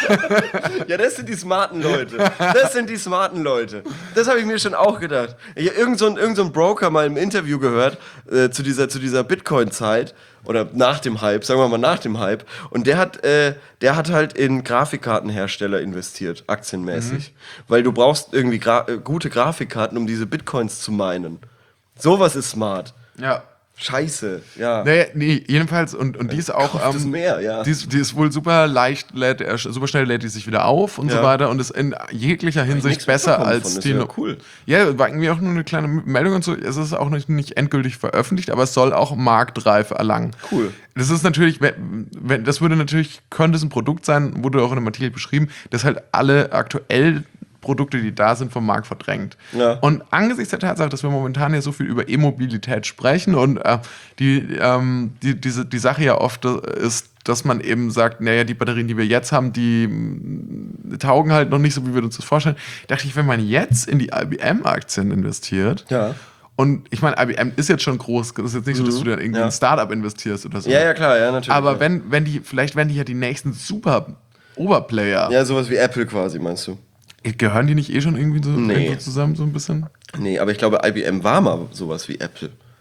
Ja, das sind die smarten Leute. Das sind die smarten Leute. Das habe ich mir schon auch gedacht. Ich habe irgend so ein, irgend so ein Broker mal im Interview gehört äh, zu dieser, zu dieser Bitcoin-Zeit oder nach dem Hype, sagen wir mal nach dem Hype. Und der hat, äh, der hat halt in Grafikkartenhersteller investiert, aktienmäßig. Weil du brauchst irgendwie gra äh, gute Grafikkarten, um diese Bitcoins zu minen. Sowas ist smart. Ja. Scheiße, ja. Nee, nee, jedenfalls, und, und die ist auch. Kauft das ähm, Meer, ja. Die ist, die ist wohl super leicht, lädt, er- super schnell lädt die sich wieder auf und Ja. so weiter und ist in jeglicher Hinsicht nichts besser mitbekommen als von, das die. wär no- cool. Ja, war irgendwie auch nur eine kleine Meldung und so. Es ist auch nicht, nicht endgültig veröffentlicht, aber es soll auch Marktreife erlangen. Cool. Das ist natürlich, wenn, wenn, das würde natürlich, könnte es ein Produkt sein, wurde auch in dem Artikel beschrieben, das halt alle aktuell Produkte, die da sind, vom Markt verdrängt. Ja. Und angesichts der Tatsache, dass wir momentan ja so viel über E-Mobilität sprechen und äh, die, ähm, die, diese, die Sache ja oft ist, dass man eben sagt, naja, die Batterien, die wir jetzt haben, die mh, taugen halt noch nicht so, wie wir uns das vorstellen. Dachte ich, wenn man jetzt in die I B M-Aktien investiert, Ja. und ich meine, I B M ist jetzt schon groß, das ist jetzt nicht so, dass du dann irgendwie Ja. in ein Startup investierst oder so. Ja, ja, klar, ja, natürlich. Aber ja. wenn, wenn die, vielleicht werden die ja die nächsten super Oberplayer. Ja, sowas wie Apple quasi, meinst du? Gehören die nicht eh schon irgendwie so Nee. irgendwo zusammen, so ein bisschen? Nee, aber ich glaube, I B M war mal sowas wie Apple.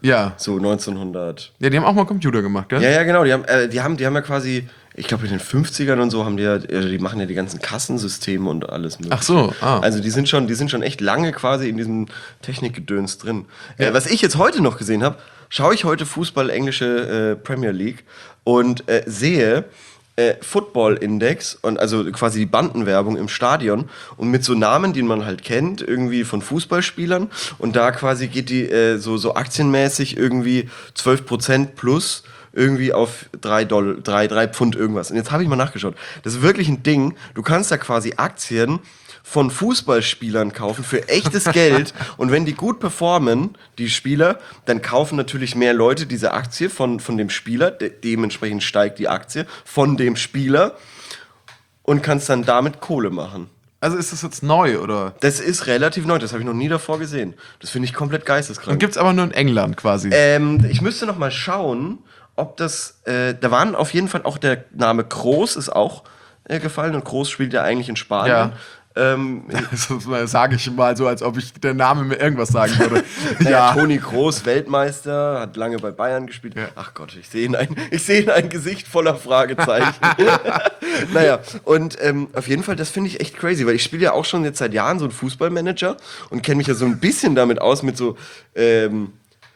Ja. So neunzehnhundert. Ja, die haben auch mal Computer gemacht, gell? Ja, ja, genau. Die haben, äh, die haben, die haben ja quasi, ich glaube in den fünfzigern und so haben die ja, äh, die machen ja die ganzen Kassensysteme und alles mögliche. Ach so, ah. Also die sind schon, die sind schon echt lange quasi in diesem Technikgedöns drin. Ja. Äh, was ich jetzt heute noch gesehen habe, schaue ich heute Fußball, englische äh, Premier League und äh, sehe äh, Football-Index und also quasi die Bandenwerbung im Stadion und mit so Namen, die man halt kennt, irgendwie von Fußballspielern und da quasi geht die äh, so, so aktienmäßig irgendwie zwölf Prozent plus irgendwie auf drei Dollar, drei, drei Pfund irgendwas. Und jetzt habe ich mal nachgeschaut. Das ist wirklich ein Ding. Du kannst da quasi Aktien von Fußballspielern kaufen für echtes Geld. Und wenn die gut performen, die Spieler, dann kaufen natürlich mehr Leute diese Aktie von, von dem Spieler. De- dementsprechend steigt die Aktie von dem Spieler und kannst dann damit Kohle machen. Also ist das jetzt neu, oder? Das ist relativ neu. Das habe ich noch nie davor gesehen. Das finde ich komplett geisteskrank. Und gibt's aber nur in England quasi. Ähm, ich müsste noch mal schauen, ob das, äh, da waren auf jeden Fall auch der Name Kroos ist auch äh, gefallen und Kroos spielt ja eigentlich in Spanien. Ja. Ähm, Das sage ich mal so, als ob ich der Name mir irgendwas sagen würde. ja. Ja. Toni Kroos, Weltmeister, hat lange bei Bayern gespielt. Ja. Ach Gott, ich sehe in ein, ich sehe in ein Gesicht voller Fragezeichen. Naja, und ähm, auf jeden Fall, das finde ich echt crazy, weil ich spiele ja auch schon jetzt seit Jahren so einen Fußballmanager und kenne mich ja so ein bisschen damit aus, mit so ähm,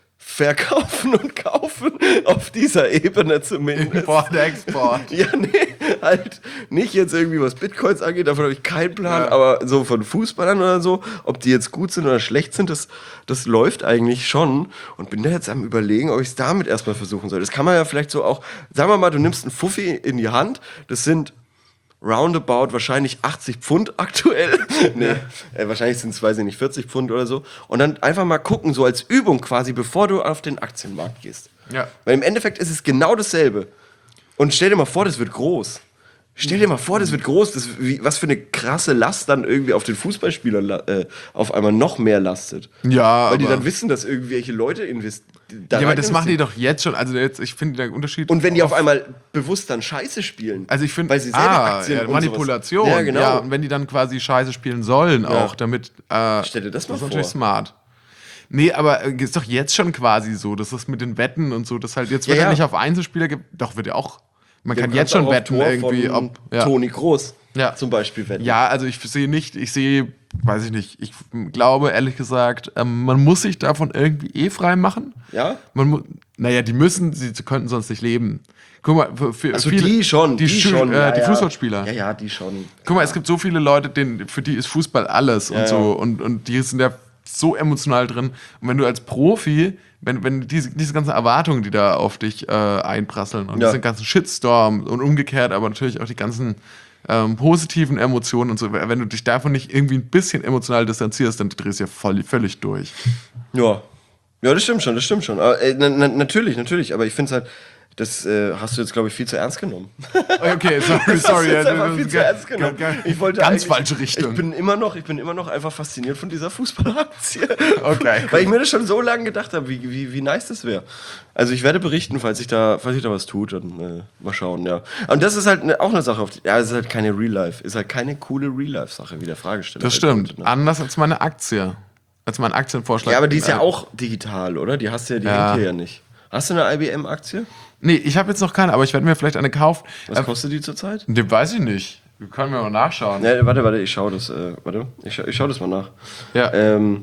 Verkaufen und Kaufen auf dieser Ebene zumindest. Import, Export. Ja, nee, halt nicht jetzt irgendwie, was Bitcoins angeht, davon habe ich keinen Plan, Ja. aber so von Fußballern oder so, ob die jetzt gut sind oder schlecht sind, das, das läuft eigentlich schon und bin da jetzt am Überlegen, ob ich es damit erstmal versuchen soll. Das kann man ja vielleicht so auch, sagen wir mal, du nimmst einen Fuffi in die Hand, das sind roundabout wahrscheinlich achtzig Pfund aktuell. nee, äh, wahrscheinlich sind es, weiß ich nicht, vierzig Pfund oder so. Und dann einfach mal gucken, so als Übung quasi, bevor du auf den Aktienmarkt gehst. Ja. Weil im Endeffekt ist es genau dasselbe. Und stell dir mal vor, das wird groß. Stell dir mal vor, das wird groß. Das, wie, was für eine krasse Last dann irgendwie auf den Fußballspielern la- äh, auf einmal noch mehr lastet. Ja, Weil die aber- dann wissen, dass irgendwelche Leute investieren. Ja, aber das machen die doch jetzt schon. Also jetzt, ich finde den Unterschied. Und wenn die auf einmal bewusst dann Scheiße spielen. Also ich finde, weil sie selber ah, Aktien ja, und Manipulation. sowas. Ja, genau. Ja, und wenn die dann quasi Scheiße spielen sollen auch, damit. Äh, Stell dir das mal ist natürlich vor. smart. Nee, aber äh, ist doch jetzt schon quasi so, dass das mit den Wetten und so, dass halt jetzt wird Ja, ja, ja. nicht auf Einzelspieler, ge- doch wird ja auch. Man Du kann kannst jetzt schon auch auf wetten Tor irgendwie, von ob. Ja. Toni Kroos Ja. zum Beispiel wetten. Ja, also ich sehe nicht, ich sehe, weiß ich nicht, ich glaube ehrlich gesagt, ähm, man muss sich davon irgendwie eh frei machen. Ja? Man mu- naja, die müssen, sie könnten sonst nicht leben. Guck mal, für, für Also viele, die schon, die, die, Schü- schon. Äh, ja, die ja. Fußballspieler. Ja, ja, die schon. Guck mal, es gibt so viele Leute, denen, für die ist Fußball alles Ja, und so ja. und, und die sind ja so emotional drin. Und wenn du als Profi, wenn, wenn diese, diese ganzen Erwartungen, die da auf dich äh, einprasseln und Ja. diesen ganzen Shitstorm und umgekehrt, aber natürlich auch die ganzen ähm, positiven Emotionen und so, wenn du dich davon nicht irgendwie ein bisschen emotional distanzierst, dann drehst du ja voll, völlig durch. Ja. Ja, das stimmt schon, das stimmt schon. Aber, äh, na, na, natürlich, natürlich. Aber ich finde es halt, das äh, hast du jetzt, glaube ich, viel zu ernst genommen. Okay, sorry, Das sorry. hast du jetzt ja, einfach das viel ist zu ga- ernst genommen. ga- ga- Ich wollte ganz eigentlich- falsche Richtung. Ich bin immer noch, ich bin immer noch einfach fasziniert von dieser Fußballaktie. Okay. Weil ich mir das schon so lange gedacht habe, wie, wie, wie nice das wäre. Also ich werde berichten, falls sich da, falls sich da was tut, dann äh, mal schauen, ja. Und das ist halt ne, auch eine Sache, auf die, ja, es ist halt keine Real Life, ist halt keine coole Real Life Sache, wie der Fragesteller. Das halt stimmt. meinte, ne? Anders als meine Aktie. Als mein Aktienvorschlag. Ja, aber die ist ja Äh, auch digital, oder? Die hast du ja, die Ja. hängt hier ja nicht. Hast du eine I B M-Aktie? Nee, ich habe jetzt noch keine, aber ich werde mir vielleicht eine kaufen. Was Äh, kostet die zurzeit? den weiß ich nicht. Wir können mir mal nachschauen. Ne, warte, warte, ich schau das, äh, warte, ich schau, ich schau das mal nach. Ja. Ähm,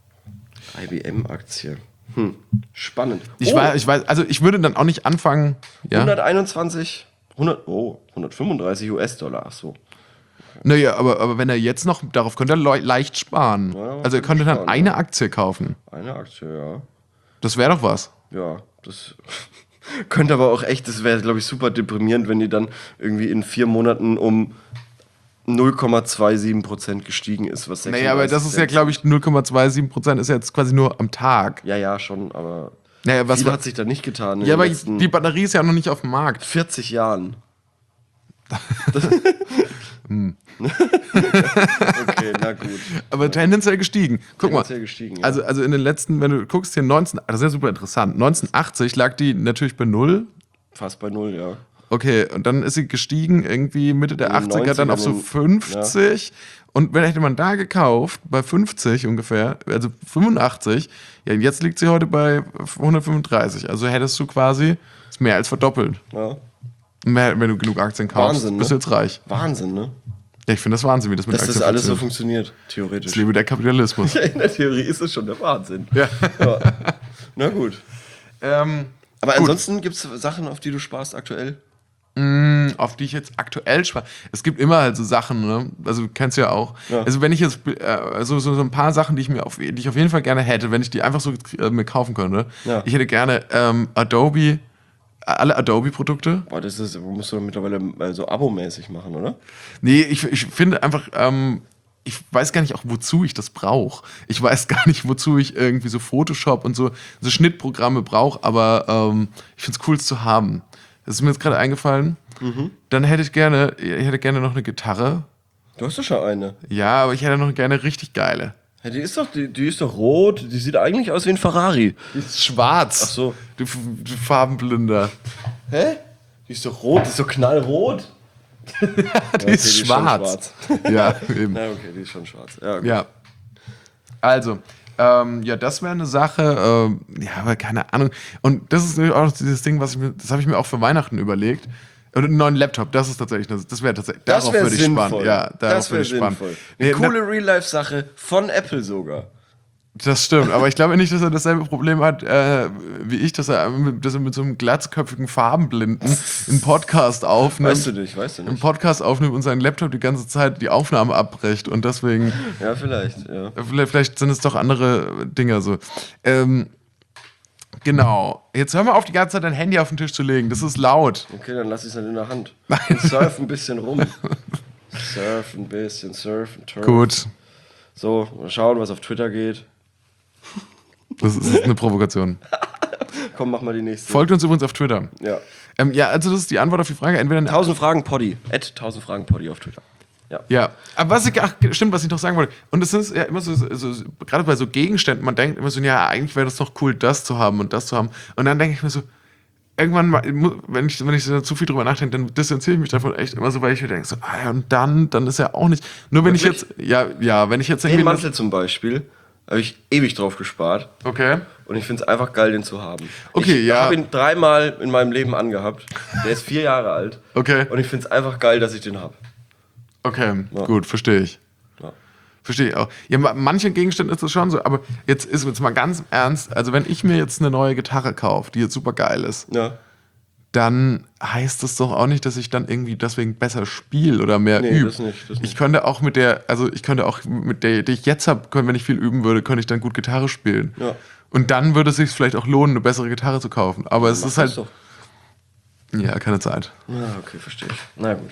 I B M-Aktie. Hm, spannend. Ich, oh, weiß, ich weiß, also ich würde dann auch nicht anfangen. Ja? hunderteinundzwanzig, hundert, oh, hundertfünfunddreißig U S-Dollar, ach so. Naja, aber, aber wenn er jetzt noch, darauf könnte er leu- leicht sparen. Ja, also er könnte dann sparen, eine ja. Aktie kaufen. Eine Aktie, ja. Das wäre doch was. Ja, das könnte aber auch echt, das wäre, glaube ich, super deprimierend, wenn die dann irgendwie in vier Monaten um null Komma siebenundzwanzig Prozent gestiegen ist. Was Naja, aber das ist ja, sechsunddreißig glaube ich, null Komma siebenundzwanzig Prozent ist jetzt quasi nur am Tag. Ja, ja, schon, aber Naja, was viel war, hat sich da nicht getan in ja, den aber letzten die Batterie ist ja noch nicht auf dem Markt. vierzig Jahren. Okay, na gut. Aber tendenziell gestiegen. Guck mal. Tendenziell gestiegen, ja. Also, also in den letzten, wenn du guckst hier neunzehn, das ist ja super interessant. neunzehnhundert achtzig lag die natürlich bei null. Fast bei null, ja. Okay, und dann ist sie gestiegen irgendwie Mitte der In den achtziger dann auf so neunzigern, fünfzig. Und wenn hätte man da gekauft, bei fünfzig ungefähr, also fünfundachtzig, ja, und jetzt liegt sie heute bei hundertfünfunddreißig. Also hättest du quasi, ist mehr als verdoppelt. Ja. Mehr, wenn du genug Aktien kaufst, Wahnsinn, ne? bist du jetzt reich. Wahnsinn, ne? Ja, ich finde das Wahnsinn, wie das mit Dass das Aktien alles so funktioniert. funktioniert, theoretisch. Ich liebe der Kapitalismus. Ja, in der Theorie ist es schon der Wahnsinn. Ja. Ja. Na gut. ähm, Aber Gut. ansonsten gibt es Sachen, auf die du sparst aktuell? auf die ich jetzt aktuell spare. Es gibt immer halt so Sachen, ne? Also du kennst ja auch. Ja. Also wenn ich jetzt äh, so, so, so ein paar Sachen, die ich mir auf, die ich auf jeden Fall gerne hätte, wenn ich die einfach so äh, mir kaufen könnte. Ja. Ich hätte gerne ähm, Adobe, alle Adobe-Produkte. Boah, das ist, musst du doch mittlerweile mal so abomäßig machen, oder? Nee, ich, ich finde einfach, ähm, ich weiß gar nicht auch, wozu ich das brauche. Ich weiß gar nicht, wozu ich irgendwie so Photoshop und so, so Schnittprogramme brauche, aber ähm, ich finde es cool, es zu haben. Das ist mir jetzt gerade eingefallen. Mhm. Dann hätte ich gerne, ich hätte gerne noch eine Gitarre. Du hast doch schon eine. Ja, aber ich hätte noch gerne richtig geile. Ja, die ist doch, die, die ist doch rot, die sieht eigentlich aus wie ein Ferrari. Die ist schwarz. Ach so. Du, du Farbenblinder. Hä? Die ist doch rot, die ist doch knallrot. Die okay, ist die ist schon schwarz. Ja, eben. Na okay, die ist schon schwarz. Ja, okay. Ja. Also, ähm, ja, das wäre eine Sache, ähm, ja, aber keine Ahnung. Und das ist natürlich auch noch dieses Ding, was ich mir, das habe ich mir auch für Weihnachten überlegt. Und einen neuen Laptop, das ist tatsächlich, das, das wäre tatsächlich, Das darauf wäre würde ich sinnvoll. sparen. Ja, darauf das würde wäre ich sparen. sinnvoll. Nee, Eine coole Real-Life-Sache von Apple sogar. Das stimmt, aber ich glaube nicht, dass er dasselbe Problem hat äh, wie ich, dass er, mit, dass er mit so einem glatzköpfigen Farbenblinden einen Podcast aufnimmt. Weißt du nicht, weißt du Einen nicht. Podcast aufnimmt und seinen Laptop die ganze Zeit die Aufnahme abbricht und deswegen, Ja, vielleicht, ja. vielleicht, vielleicht sind es doch andere Dinge so. Ähm, genau. Jetzt hör mal auf, die ganze Zeit dein Handy auf den Tisch zu legen. Das ist laut. Okay, dann lass ich es halt in der Hand. Und surf ein bisschen rum. Surf ein bisschen, surf und turf. Gut. So, mal schauen, was auf Twitter geht. Das ist eine Provokation. Komm, mach mal die nächste. Folgt uns übrigens auf Twitter. Ja. Ähm, ja, also das ist die Antwort auf die Frage. Entweder eine tausend Fragen Poddy. At tausend Fragen Poddy auf Twitter. Ja. Ja, aber was ich, ach, stimmt, was ich noch sagen wollte. Und das ist ja immer so, so, so gerade bei so Gegenständen, man denkt immer so, ja, eigentlich wäre das doch cool, das zu haben und das zu haben. Und dann denke ich mir so, irgendwann, mal, wenn ich, wenn ich so zu viel drüber nachdenke, dann distanziere ich mich davon echt immer so, weil ich mir denke, so, ah ja, und dann, dann ist ja auch nicht. Nur wenn Wirklich? ich jetzt, ja, ja, wenn ich jetzt Den irgendwie. Mantel zum Beispiel habe ich ewig drauf gespart. Okay. Und ich finde es einfach geil, den zu haben. Okay, ich ja. Ich habe ihn dreimal in meinem Leben angehabt. Der ist vier Jahre alt. Okay. Und ich finde es einfach geil, dass ich den habe. Okay, Ja. gut, verstehe ich. Ja. Verstehe ich auch. Ja, ma- manchen Gegenständen ist das schon so, aber jetzt ist jetzt mal ganz ernst, also wenn ich mir jetzt eine neue Gitarre kaufe, die jetzt super geil ist, Ja. dann heißt das doch auch nicht, dass ich dann irgendwie deswegen besser spiele oder mehr Nee, übe. das nicht, das Ich nicht. könnte auch mit der, also ich könnte auch mit der, die ich jetzt habe, wenn ich viel üben würde, könnte ich dann gut Gitarre spielen. Ja. Und dann würde es sich vielleicht auch lohnen, eine bessere Gitarre zu kaufen. Aber es Mach ist das halt, doch. ja, keine Zeit. Ja, okay, verstehe ich. Na gut.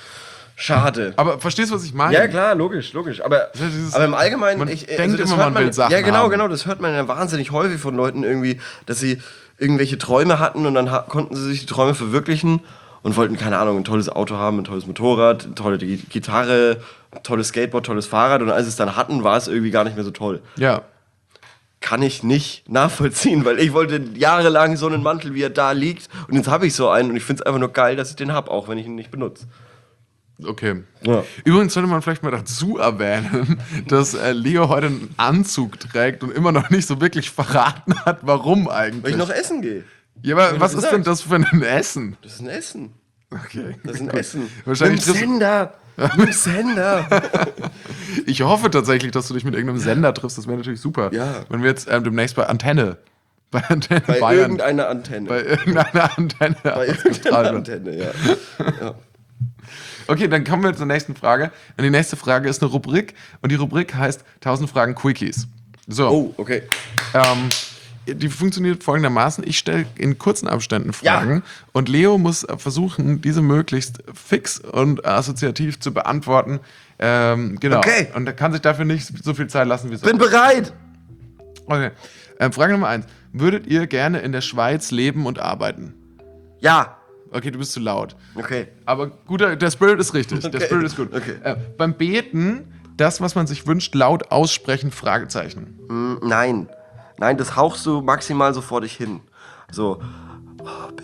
Schade. Aber verstehst du, was ich meine? Ja, klar, logisch, logisch. Aber, ist dieses- aber im Allgemeinen, man ich, denkt das immer, hört man will Sachen Ja, genau, haben. genau. Das hört man ja wahnsinnig häufig von Leuten irgendwie, dass sie irgendwelche Träume hatten und dann ha konnten sie sich die Träume verwirklichen und wollten, keine Ahnung, ein tolles Auto haben, ein tolles Motorrad, eine tolle Gi- Gitarre, ein tolles Skateboard, tolles Fahrrad. Und als sie es dann hatten, war es irgendwie gar nicht mehr so toll. Ja. Kann ich nicht nachvollziehen, weil ich wollte jahrelang so einen Mantel, wie er da liegt. Und jetzt habe ich so einen und ich finde es einfach nur geil, dass ich den habe, auch wenn ich ihn nicht benutze. Okay. Ja. Übrigens sollte man vielleicht mal dazu erwähnen, dass äh, Leo heute einen Anzug trägt und immer noch nicht so wirklich verraten hat, warum eigentlich. Weil ich noch essen gehe. Ja, aber ich was doch ist denn gesagt. das für ein Essen? Das ist ein Essen. Okay. Das ist ein Gut. Essen. Wahrscheinlich Mit triffst- dem Sender. Mit dem Sender. Ich hoffe tatsächlich, dass du dich mit irgendeinem Sender triffst. Das wäre natürlich super. Ja. Wenn wir jetzt ähm, demnächst bei Antenne, bei Antenne Bei Bayern, irgendeiner Antenne. bei irgendeiner Antenne Bei irgendeiner Antenne, ja. ja. Okay, dann kommen wir zur nächsten Frage. Und die nächste Frage ist eine Rubrik. Und die Rubrik heißt tausend Fragen Quickies. So. Oh, okay. Ähm, die funktioniert folgendermaßen. Ich stelle in kurzen Abständen Ja. Fragen und Leo muss äh, versuchen, diese möglichst fix und assoziativ zu beantworten. Ähm, genau. Okay. Und er kann sich dafür nicht so viel Zeit lassen wie so. Bin bereit. Okay. Ähm, Frage Nummer eins. Würdet ihr gerne in der Schweiz leben und arbeiten? Ja. Okay, du bist zu laut. Okay. Aber guter, der Spirit ist richtig. Der Okay. Spirit ist gut. Okay. Äh, beim Beten, das, was man sich wünscht, laut aussprechen, Fragezeichen. Hm, nein. Nein, das hauchst du maximal so vor dich hin. So, oh, bitte, lieber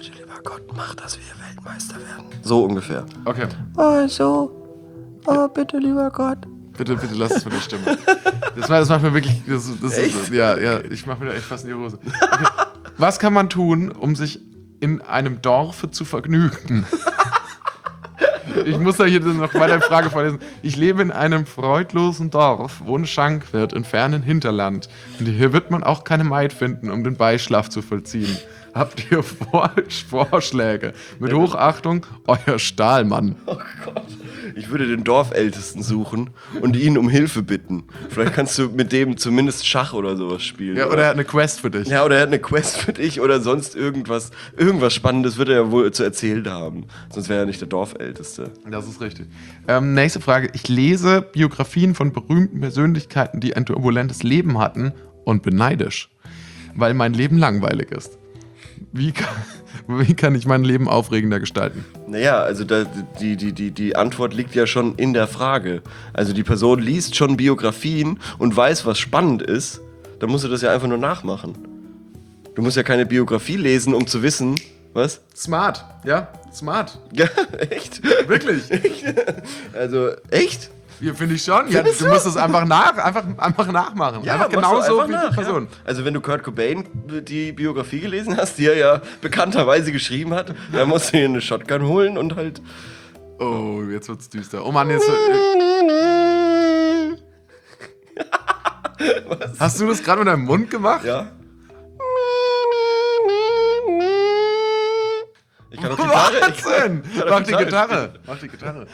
Gott, mach, dass wir Weltmeister werden. So ungefähr. Okay. Also, oh, bitte, lieber Gott. Bitte, bitte lass es mit der Stimme. Das, das macht mir wirklich. Das, das ist, ja, ja, ich mache mir da echt fast in die Hose. Okay. Was kann man tun, um sich in einem Dorf zu vergnügen? Ich muss da hier noch mal eine Frage vorlesen. Ich lebe in einem freudlosen Dorf, wohne Schankwirt in fernen Hinterland. Und hier wird man auch keine Maid finden, um den Beischlaf zu vollziehen. Habt ihr Vor- Vorschläge? Mit Hochachtung, euer Stahlmann. Oh Gott. Ich würde den Dorfältesten suchen und ihn um Hilfe bitten. Vielleicht kannst du mit dem zumindest Schach oder sowas spielen. Ja, oder er hat eine Quest für dich. Ja, oder er hat eine Quest für dich oder sonst irgendwas. Irgendwas Spannendes wird er ja wohl zu erzählen haben. Sonst wäre er nicht der Dorfälteste. Das ist richtig. Ähm, nächste Frage. Ich lese Biografien von berühmten Persönlichkeiten, die ein turbulentes Leben hatten und bin neidisch, weil mein Leben langweilig ist. Wie kann, wie kann ich mein Leben aufregender gestalten? Naja, also da, die, die, die, die Antwort liegt ja schon in der Frage. Also die Person liest schon Biografien und weiß, was spannend ist. Dann musst du das ja einfach nur nachmachen. Du musst ja keine Biografie lesen, um zu wissen, was? Smart, ja, smart. Ja, echt? Wirklich? Also, echt? Ja, finde ich schon. Ja, du Findest du? musst es einfach, nach, einfach, einfach nachmachen. einfach machst du genauso einfach wie nach, die Person. Ja. Also wenn du Kurt Cobain die Biografie gelesen hast, die er ja bekannterweise geschrieben hat, dann musst du dir eine Shotgun holen und halt... Oh, jetzt wird's düster. Oh Mann, jetzt... Äh, hast du das gerade mit deinem Mund gemacht? Ja. Ich kann auch Gitarre... Ich Wahnsinn! kann auch Mach die Gitarre Gitarre. Mach die Gitarre.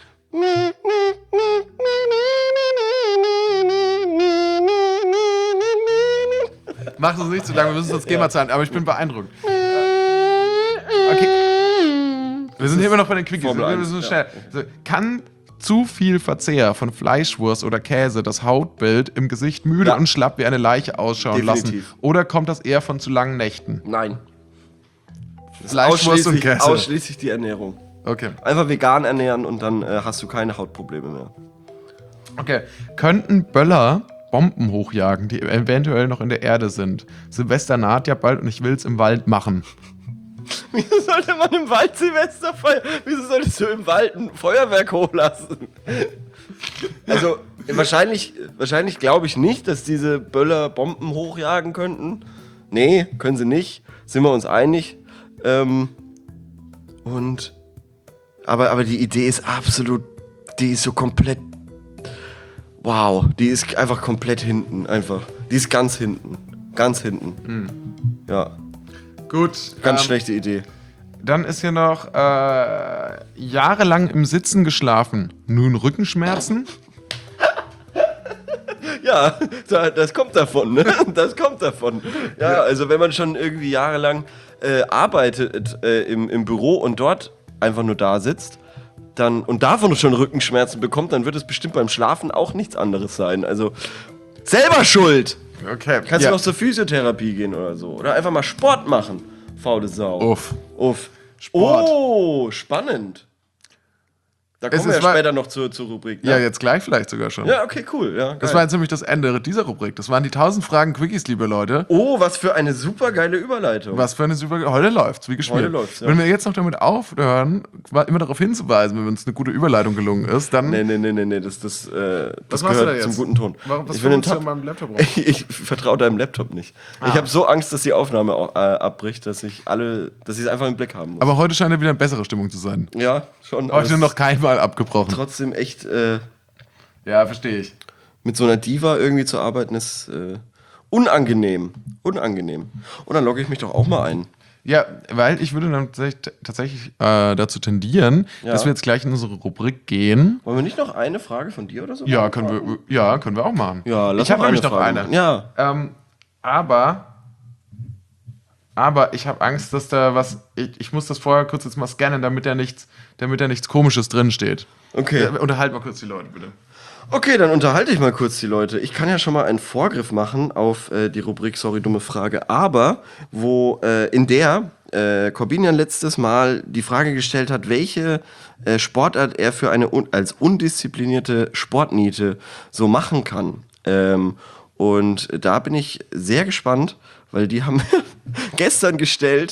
Mach es nicht zu lange, wir müssen das GEMA zahlen, aber ich bin beeindruckt. Okay. Wir sind hier immer noch bei den Quickies. Formel Wir eins, müssen ja. schnell. So, kann zu viel Verzehr von Fleischwurst oder Käse das Hautbild im Gesicht müde Ja. und schlapp wie eine Leiche ausschauen Definitiv. lassen? Oder kommt das eher von zu langen Nächten? Nein. Das ist Fleischwurst und ausschließlich, Käse. ausschließlich die Ernährung. Okay. Einfach vegan ernähren und dann äh, hast du keine Hautprobleme mehr. Okay. Könnten Böller Bomben hochjagen, die eventuell noch in der Erde sind? Silvester naht ja bald und ich will's im Wald machen. Wieso sollte man im Wald Silvester feiern? Wieso solltest du im Wald ein Feuerwerk hochlassen? Also, wahrscheinlich, wahrscheinlich glaube ich nicht, dass diese Böller Bomben hochjagen könnten. Nee, können sie nicht. Sind wir uns einig. Ähm, und, aber, aber die Idee ist absolut, die ist so komplett, wow, die ist einfach komplett hinten, einfach. Die ist ganz hinten, ganz hinten. Hm. Ja, Gut. ganz ähm, schlechte Idee. Dann ist hier noch äh, jahrelang im Sitzen geschlafen. Nun Rückenschmerzen? Ja, da- das kommt davon, ne? Das kommt davon. Ja, also wenn man schon irgendwie jahrelang äh, arbeitet äh, im, im Büro und dort einfach nur da sitzt, dann und davon schon Rückenschmerzen bekommt, dann wird es bestimmt beim Schlafen auch nichts anderes sein. Also selber schuld. Okay. Kannst ja. du noch zur Physiotherapie gehen oder so. Oder einfach mal Sport machen. Faule Sau. Uff. Uff. Sport. Oh, spannend. Da Es kommen wir ist ja wa- später noch zur, zur Rubrik. Ne? Ja, jetzt gleich vielleicht sogar schon. Ja, okay, cool. Ja, Das geil. war jetzt nämlich das Ende dieser Rubrik. Das waren die tausend Fragen Quickies, liebe Leute. Oh, was für eine super geile Überleitung. Was für eine super... Heute läuft's, wie gespielt. Heute läuft's, ja. Wenn wir jetzt noch damit aufhören, war immer darauf hinzuweisen, wenn uns eine gute Überleitung gelungen ist, dann... Nee, nee, nee, nee, nee, das, das, äh, das machst du da gehört jetzt? zum guten Ton. Warum, was ich will den versuchst du Tab. an meinem Laptop rum? Ich, ich vertraue deinem Laptop nicht. Ah. Ich habe so Angst, dass die Aufnahme auch, äh, abbricht, dass ich alle, dass ich es einfach im Blick haben muss. Aber heute scheint ja wieder eine bessere Stimmung zu sein. ja, schon. aber Heute es noch keinmal abgebrochen. trotzdem echt äh, Ja, verstehe ich. mit so einer Diva irgendwie zu arbeiten ist äh, unangenehm, unangenehm. Und dann logge ich mich doch auch mal ein. Ja, weil ich würde dann tatsächlich, tatsächlich äh, dazu tendieren, Ja. dass wir jetzt gleich in unsere Rubrik gehen. Wollen wir nicht noch eine Frage von dir oder so? Ja, können wir, ja, können wir auch machen. Ja, lass ich habe noch eine nämlich noch Frage eine. machen. Ja. Ähm, aber, aber ich habe Angst, dass da was. Ich, ich muss das vorher kurz jetzt mal scannen, damit da nichts, damit da nichts Komisches drinsteht. Okay. Äh, unterhalt mal kurz die Leute, bitte. Okay, dann unterhalte ich mal kurz die Leute. Ich kann ja schon mal einen Vorgriff machen auf äh, die Rubrik Sorry, dumme Frage, aber wo äh, in der äh, Corbinian letztes Mal die Frage gestellt hat, welche äh, Sportart er für eine un als undisziplinierte Sportniete so machen kann. Ähm, und da bin ich sehr gespannt, weil die haben gestern gestellt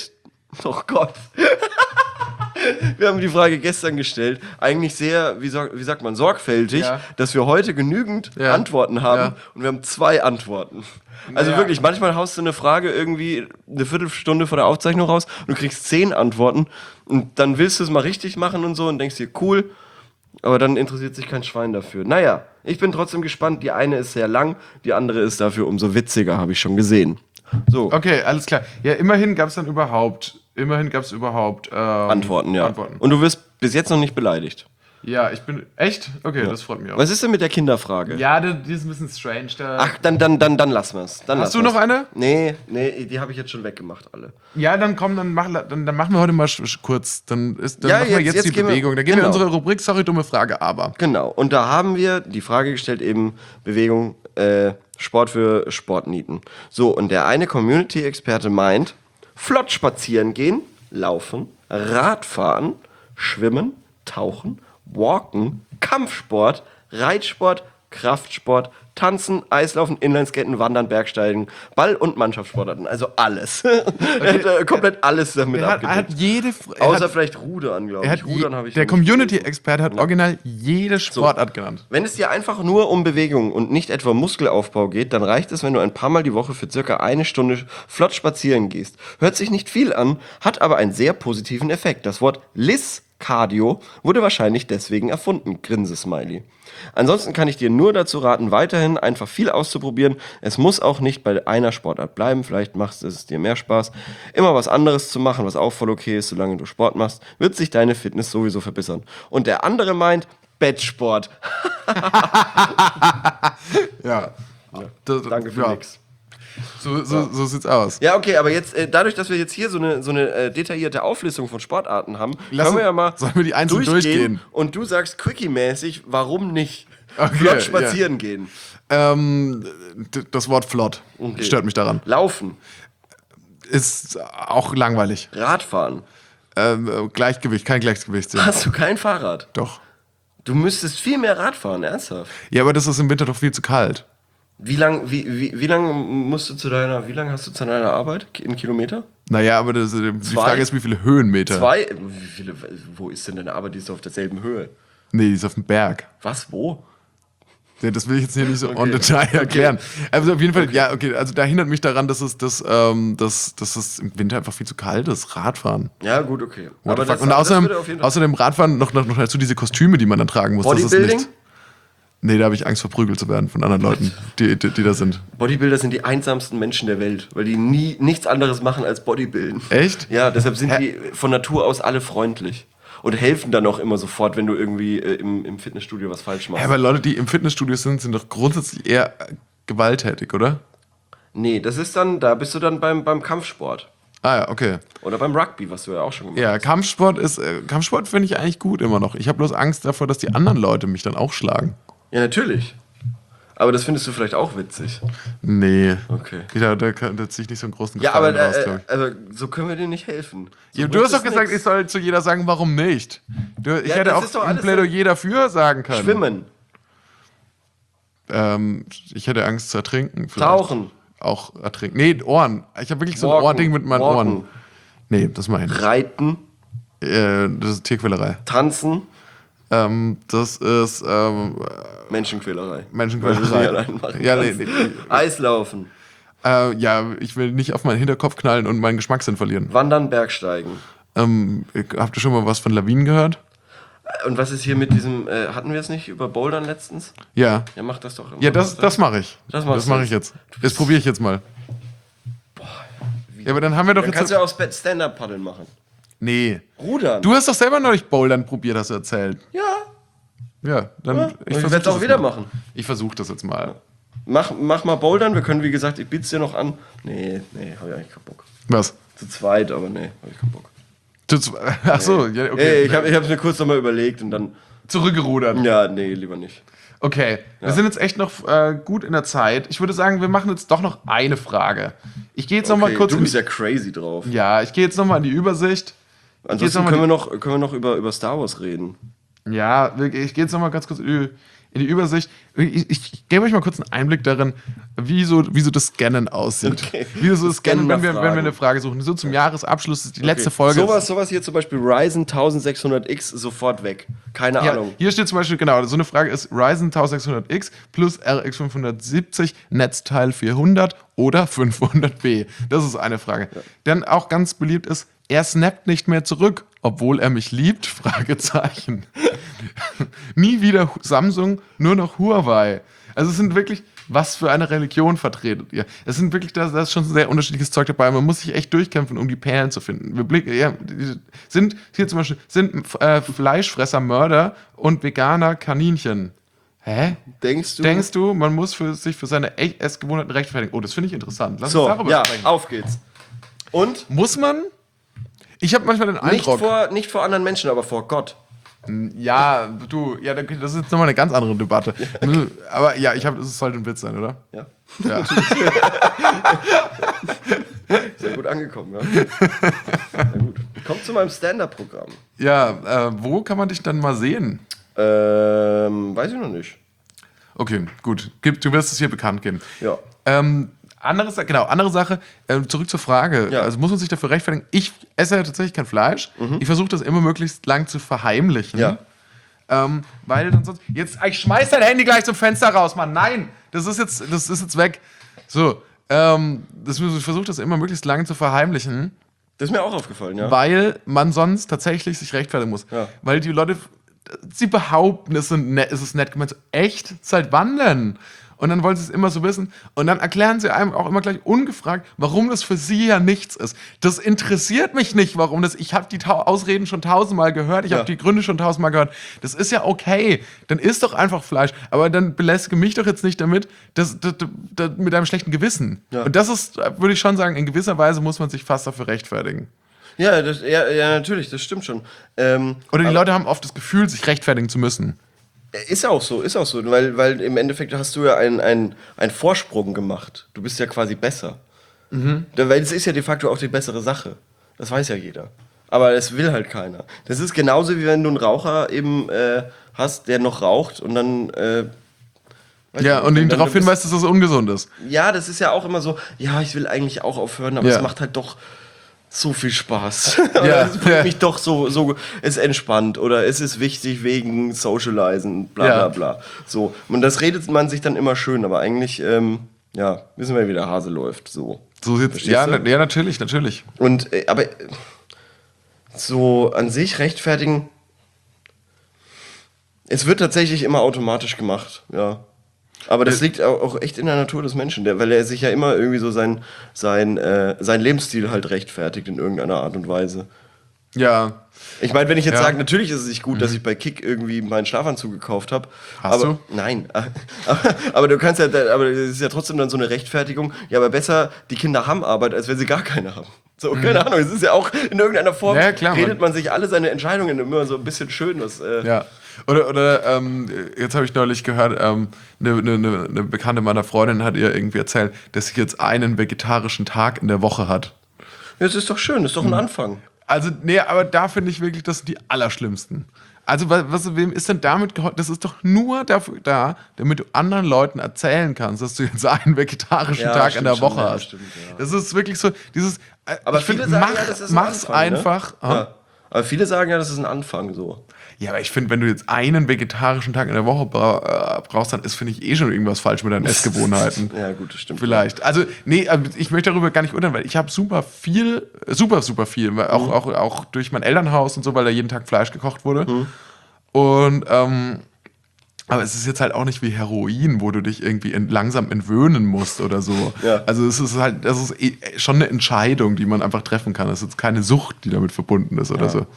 Oh Gott. Wir haben die Frage gestern gestellt, eigentlich sehr, wie, sorg, wie sagt man, sorgfältig, Ja. dass wir heute genügend Ja. Antworten haben Ja. und wir haben zwei Antworten. Also Naja. wirklich, manchmal haust du eine Frage irgendwie eine Viertelstunde vor der Aufzeichnung raus und du kriegst zehn Antworten und dann willst du es mal richtig machen und so und denkst dir, cool, aber dann interessiert sich kein Schwein dafür. Naja, ich bin trotzdem gespannt, die eine ist sehr lang, die andere ist dafür umso witziger, habe ich schon gesehen. So, Okay, alles klar. Ja, immerhin gab es dann überhaupt, immerhin gab es überhaupt ähm, Antworten, ja. Antworten. Und du wirst bis jetzt noch nicht beleidigt. Ja, ich bin, echt? Okay, das freut mich auch. Was ist denn mit der Kinderfrage? Ja, die, die ist ein bisschen strange. Da Ach, dann, dann, dann, dann lassen wir es. Hast du noch eine? Nee, nee, die habe ich jetzt schon weggemacht, alle. Ja, dann komm, dann, mach, dann, dann machen wir heute mal sch- sch- kurz. Dann, ist, dann Ja, machen wir jetzt- jetzt, jetzt die gehen wir- Bewegung. Dann gehen genau. wir in unsere Rubrik, sorry, dumme Frage, aber. Genau, und da haben wir die Frage gestellt, eben Bewegung, äh, Sport für Sportnieten. So, und der eine Community-Experte meint, flott spazieren gehen, laufen, Radfahren, schwimmen, tauchen, walken, Kampfsport, Reitsport, Kraftsport, Tanzen, Eislaufen, Inlineskaten, Wandern, Bergsteigen, Ball- und Mannschaftssportarten. Also alles. er hat äh, komplett alles damit Er hat, er hat abgedeckt. jede. Fr- Er Außer hat, vielleicht Rudern, glaube er ich. hat Rudern je, habe ich der noch nicht gelesen. Community-Experte hat original jede Sportart genannt. Wenn es dir einfach nur um Bewegung und nicht etwa Muskelaufbau geht, dann reicht es, wenn du ein paar Mal die Woche für circa eine Stunde flott spazieren gehst. Hört sich nicht viel an, hat aber einen sehr positiven Effekt. Das Wort L I S Cardio wurde wahrscheinlich deswegen erfunden. Grinse-Smiley. Ansonsten kann ich dir nur dazu raten, weiterhin einfach viel auszuprobieren. Es muss auch nicht bei einer Sportart bleiben. Vielleicht macht es dir mehr Spaß. Immer was anderes zu machen, was auch voll okay ist, solange du Sport machst, wird sich deine Fitness sowieso verbessern. Und der andere meint, Bettsport. Ja. Das, Danke für ja. nix. So, so, so sieht's aus. Ja, okay, aber jetzt, äh, dadurch, dass wir jetzt hier so eine, so eine äh, detaillierte Auflistung von Sportarten haben, Lass können wir uns- ja mal sollen wir die einzeln durchgehen? und du sagst Quickie-mäßig, warum nicht Okay, flott spazieren gehen. Ähm, d- das Wort flott Okay. stört mich daran. Laufen, Ist auch langweilig. Radfahren. Ähm, äh, Gleichgewicht, kein Gleichgewichtssinn. Hast du kein Fahrrad? Doch. Du müsstest viel mehr Rad fahren, ernsthaft. Ja, aber das ist im Winter doch viel zu kalt. Wie lang, wie, wie, wie lang musst du zu deiner, wie lang hast du zu deiner Arbeit in Kilometer? Naja, aber das, äh, die Zwei? Frage ist, wie viele Höhenmeter? Zwei? Wie viele, wo ist denn deine Arbeit? Die ist doch auf derselben Höhe. Nee, die ist auf dem Berg. Was, wo? Ja, das will ich jetzt hier nicht so Okay. on Detail Okay. erklären. Also auf jeden Fall, ja, okay, also da hindert mich daran, dass es, dass, ähm, dass, dass es im Winter einfach viel zu kalt ist. Radfahren. Ja, gut, okay. What the fuck? das, Und das außerdem, würde auf jeden Fall- außerdem Radfahren noch, noch, noch dazu diese Kostüme, die man dann tragen muss. Das ist Bodybuilding? nicht. Nee, da habe ich Angst, verprügelt zu werden von anderen Leuten, die, die, die da sind. Bodybuilder sind die einsamsten Menschen der Welt, weil die nie nichts anderes machen als Bodybuilden. Echt? Ja, deshalb sind Hä? die von Natur aus alle freundlich. Und helfen dann auch immer sofort, wenn du irgendwie äh, im, im Fitnessstudio was falsch machst. Ja, aber Leute, die im Fitnessstudio sind, sind doch grundsätzlich eher äh, gewalttätig, oder? nee, das ist dann, da bist du dann beim, beim Kampfsport. Ah ja, okay. Oder beim Rugby, was du ja auch schon gemacht Ja, hast. Kampfsport ist, äh, Kampfsport finde ich eigentlich gut immer noch. Ich habe bloß Angst davor, dass die anderen Leute mich dann auch schlagen. Ja, natürlich. Aber das findest du vielleicht auch witzig. Nee. Okay. Da, da, kann- da ziehe ich nicht so einen großen Ja, aber Gefallen raus, äh, glaub ich. also, so können wir dir nicht helfen. So Ja, du bringt hast doch es gesagt, nix. ich soll zu jeder sagen, warum nicht. Du, ich Ja, hätte das auch ist doch ein alles Plädoyer dafür sagen können. Schwimmen, Ähm, ich hätte Angst zu ertrinken. vielleicht. tauchen, Auch ertrinken. Nee, Ohren. Ich habe wirklich so ein Walken, Ohrding mit meinen walken. Ohren. Nee, das meine ich nicht. reiten, Äh, das ist Tierquälerei. tanzen, Ähm, das ist ähm, Menschenquälerei. Menschenquälerei. Weil du es nicht allein machen Ja, nee, kannst. nee. Eislaufen, Äh, ja, ich will nicht auf meinen Hinterkopf knallen und meinen Geschmackssinn verlieren. Wandern, Bergsteigen. Ähm, habt ihr schon mal was von Lawinen gehört? Und was ist hier mit diesem, äh, hatten wir es nicht über Bouldern letztens? Ja. Ja, mach das doch immer. Ja, das, das mache ich. Das Das, machst du mache ich jetzt. Das probiere ich jetzt mal. Ja, aber dann haben wir doch Dann kannst jetzt. du ja auch Spe- Stand-Up-Paddeln machen. Nee. Rudern. Du hast doch selber neulich Bouldern probiert, hast du erzählt. Ja. Ja, dann. ja. Ich, Ich versuch werde es das auch jetzt wieder mal. machen. Ich versuche das jetzt mal. Mach, mach mal Bouldern. Wir können, wie gesagt, ich biete es dir noch an. Nee, nee, habe ich eigentlich keinen Bock. Was? Zu zweit, aber nee, habe ich keinen Bock. Du z- Ach so, ja, okay. Ey, ich habe es mir kurz nochmal überlegt und dann, Zurückgerudert. ja, nee, lieber nicht. Okay, wir sind jetzt echt noch äh, gut in der Zeit. Ich würde sagen, wir machen jetzt doch noch eine Frage. Ich gehe jetzt noch mal Okay, kurz du in bist die, ja crazy drauf. ja, ich gehe jetzt noch mal in die Übersicht. Ich gehe jetzt Ansonsten noch mal können wir die- noch, können wir noch über, über Star Wars reden. Ja, wir- ich gehe jetzt noch mal ganz kurz in die, in die Übersicht. Ich, ich, ich gebe euch mal kurz einen Einblick darin, wie so, wie so das Scannen aussieht. Okay. Wie so das Scannen, wenn wir, wenn wir Fragen. eine Frage suchen. So zum Jahresabschluss, ist die letzte Okay. Folge. Sowas, sowas hier zum Beispiel Ryzen eintausendsechshundert X sofort weg. Keine Ja, Ahnung. hier steht zum Beispiel, genau, so eine Frage ist Ryzen eintausendsechshundert X plus R X fünfhundertsiebzig, Netzteil vierhundert oder fünfhundert B. Das ist eine Frage. Ja. Dann auch ganz beliebt ist, er snappt nicht mehr zurück, obwohl er mich liebt? Fragezeichen. Nie wieder Samsung, nur noch Huawei. Also es sind wirklich, was für eine Religion vertretet ihr? Es sind wirklich, da, da ist schon sehr unterschiedliches Zeug dabei. Man muss sich echt durchkämpfen, um die Perlen zu finden. Wir blicken, ja, sind hier zum Beispiel sind äh, Fleischfresser Mörder und Veganer Kaninchen. Hä? Denkst du? Denkst du, man muss für sich für seine Essgewohnheiten rechtfertigen? Oh, das finde ich interessant. Lass so, uns darüber ja, sprechen. auf geht's. Und? Muss man? Ich habe manchmal den Nicht Eindruck. vor, nicht vor anderen Menschen, aber vor Gott. Ja, du, ja, das ist jetzt nochmal eine ganz andere Debatte. Ja. Aber ja, ich habe, das soll ein Witz sein, oder? Ja. Ja. Sehr gut angekommen, ja. Na gut. Kommt zu meinem Stand-Up-Programm. Ja, äh, wo kann man dich dann mal sehen? Ähm, weiß ich noch nicht. Okay, gut. Gib, du wirst es hier bekannt geben. Ja. Ähm, andere, Sa- genau, andere Sache, äh, zurück zur Frage. Ja. Also muss man sich dafür rechtfertigen. Ich esse ja tatsächlich kein Fleisch. Mhm. Ich versuche das immer möglichst lang zu verheimlichen. Ja. Ähm, weil dann sonst. Jetzt, ich schmeiß dein Handy gleich zum Fenster raus, Mann. Nein! Das ist jetzt, das ist jetzt weg. So, ähm, das, ich versuche das immer möglichst lang zu verheimlichen, Das ist mir auch aufgefallen, ja. weil man sonst tatsächlich sich rechtfertigen muss. Ja. Weil die Leute, sie behaupten, es, sind net, es ist nett gemeint. So, echt? Seit wann denn? Und dann wollen sie es immer so wissen. Und dann erklären sie einem auch immer gleich ungefragt, warum das für sie ja nichts ist. Das interessiert mich nicht, warum das. Ich habe die Tau- Ausreden schon tausendmal gehört. Ich Ja. habe die Gründe schon tausendmal gehört. Das ist ja okay. Dann isst doch einfach Fleisch. Aber dann belästige mich doch jetzt nicht damit, dass, dass, dass, mit einem schlechten Gewissen. Ja. Und das ist, würde ich schon sagen, in gewisser Weise muss man sich fast dafür rechtfertigen. Ja, das, ja, ja, natürlich, das stimmt schon. Ähm, Oder die aber- Leute haben oft das Gefühl, sich rechtfertigen zu müssen. Ist auch so, ist auch so, weil, weil im Endeffekt hast du ja einen, einen, einen Vorsprung gemacht. Du bist ja quasi besser. Mhm. Weil es ist ja de facto auch die bessere Sache. Das weiß ja jeder. Aber es will halt keiner. Das ist genauso, wie wenn du einen Raucher eben äh, hast, der noch raucht und dann... Äh, weiß Ja, ich nicht, und ihn dann- darauf du bist- hinweist, dass das ungesund ist. Ja, das ist ja auch immer so, ja, ich will eigentlich auch aufhören, aber Ja. es macht halt doch so viel Spaß. Ja, es bringt ja. mich doch so, so, es ist entspannt oder es ist wichtig wegen Socializen, bla bla Ja. bla. So. Und das redet man sich dann immer schön, aber eigentlich, ähm, ja, wissen wir, wie der Hase läuft. So. So jetzt, Verstehst ja, du? na, ja, natürlich, natürlich. Und, äh, aber äh, so an sich rechtfertigen, es wird tatsächlich immer automatisch gemacht, ja. Aber das liegt au- auch echt in der Natur des Menschen, der, weil er sich ja immer irgendwie so sein, sein, äh, sein Lebensstil halt rechtfertigt in irgendeiner Art und Weise. Ja. Ich meine, wenn ich jetzt Ja. sage, natürlich ist es nicht gut, dass ich bei Kick irgendwie meinen Schlafanzug gekauft habe. Hast aber, du? Nein. Aber, aber du kannst ja, aber es ist ja trotzdem dann so eine Rechtfertigung. Ja, aber besser, die Kinder haben Arbeit, als wenn sie gar keine haben. So, keine Ahnung, es ist ja auch in irgendeiner Form, Ja, klar, redet Mann. man sich alle seine Entscheidungen immer so ein bisschen schön. Was, äh, Ja. Oder, oder ähm, jetzt habe ich neulich gehört, ähm, eine, eine, eine Bekannte meiner Freundin hat ihr irgendwie erzählt, dass sie jetzt einen vegetarischen Tag in der Woche hat. Das ist doch schön, das ist doch ein Anfang. Also, nee, aber da finde ich wirklich, das sind die Allerschlimmsten. Also, was, was, wem ist denn damit geholfen? Das ist doch nur dafür da, damit du anderen Leuten erzählen kannst, dass du jetzt einen vegetarischen Ja, Tag in stimmt der schon, Woche ja, hast. stimmt, ja. Das ist wirklich so, dieses. äh, Aber ich viele find, sagen mach, ja, das ist ein mach's Anfang, ne? einfach. ah. Ja. Aber viele sagen ja, das ist ein Anfang so. Ja, aber ich finde, wenn du jetzt einen vegetarischen Tag in der Woche bra äh, brauchst, dann ist, finde ich, eh schon irgendwas falsch mit deinen Essgewohnheiten. Ja, gut, das stimmt. Vielleicht. Also, nee, aber ich möchte darüber gar nicht urteilen, weil ich habe super viel, super, super viel, weil auch, Mhm. auch, auch durch mein Elternhaus und so, weil da jeden Tag Fleisch gekocht wurde. Mhm. Und, ähm, aber es ist jetzt halt auch nicht wie Heroin, wo du dich irgendwie ent langsam entwöhnen musst oder so. Ja. Also es ist halt, das ist eh schon eine Entscheidung, die man einfach treffen kann. Das ist jetzt keine Sucht, die damit verbunden ist oder Ja. so.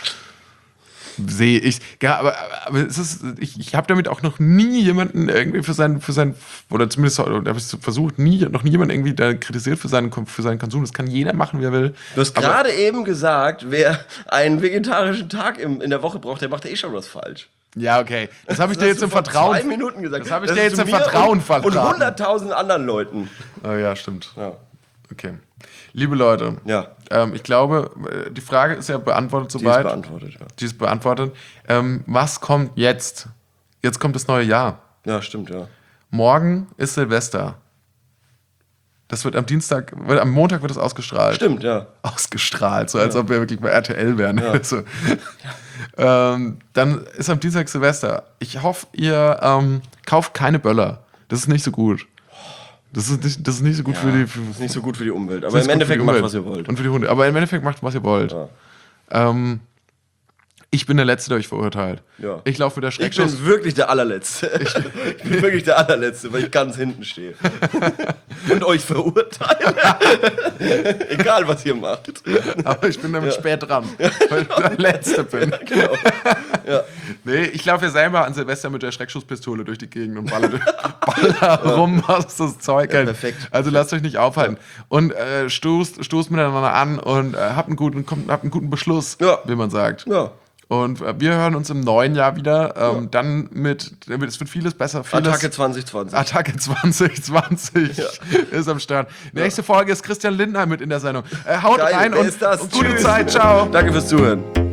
Sehe ich. Ja, aber, aber es ist, ich, ich habe damit auch noch nie jemanden irgendwie für sein, für sein, oder zumindest habe ich es versucht, nie, noch nie jemanden irgendwie da kritisiert für seinen, für seinen Konsum. Das kann jeder machen, wie er will. Du hast Aber- gerade eben gesagt, wer einen vegetarischen Tag im, in der Woche braucht, der macht eh schon was falsch. Ja, okay. Das habe ich dir hast jetzt du im vor Vertrauen. zwei Minuten gesagt. Das habe ich Das dir ist jetzt zu im mir Vertrauen und, verraten. Und hunderttausend anderen Leuten. Oh, ja, stimmt. Ja. Okay. Liebe Leute, Ja. ähm, ich glaube, äh, die Frage ist ja beantwortet Die ist soweit. beantwortet, ja. Die ist beantwortet. Ähm, was kommt jetzt jetzt kommt das neue Jahr. Ja, stimmt, ja. Morgen ist Silvester. Das wird am Dienstag, wird, am Montag wird es ausgestrahlt. Stimmt, ja. Ausgestrahlt, so als Ja. ob wir wirklich bei R T L wären. Ja. So. Ähm, dann ist am Dienstag Silvester. Ich hoffe, ihr ähm, kauft keine Böller. Das ist nicht so gut. Das ist nicht, das ist nicht so gut Ja, für die. Für, ist nicht so gut für die Umwelt. das Aber ist im gut Endeffekt für die macht, Umwelt was ihr wollt. Und für die Hunde. Aber im Endeffekt macht, was ihr wollt. Ja. Ähm, ich bin der Letzte, der euch verurteilt. Ja. Ich laufe mit der Ich Schreckschuss. bin wirklich der allerletzte. Ich, ich bin wirklich der allerletzte, weil ich ganz hinten stehe. Und euch verurteile. Egal, was ihr macht. Aber ich bin damit spät dran, weil ich der Letzte bin. Genau. Ja. Nee, ich laufe ja selber an Silvester mit der Schreckschusspistole durch die Gegend und baller, baller rum, was das Zeug hält. perfekt. Also lasst euch nicht aufhalten. Und äh, stoßt, stoßt miteinander an und äh, habt, einen guten, kommt, habt einen guten Beschluss, Ja. wie man sagt. Ja. Und äh, wir hören uns im neuen Jahr wieder. Ähm, Dann mit, es wird vieles besser. Vieles, Attacke zwanzig zwanzig. Attacke zwanzig zwanzig ist am Start. Nächste Folge ist Christian Lindner mit in der Sendung. Äh, haut Geil, rein wer und, ist das? und gute Tschüss. Zeit. Ciao. Danke fürs Zuhören.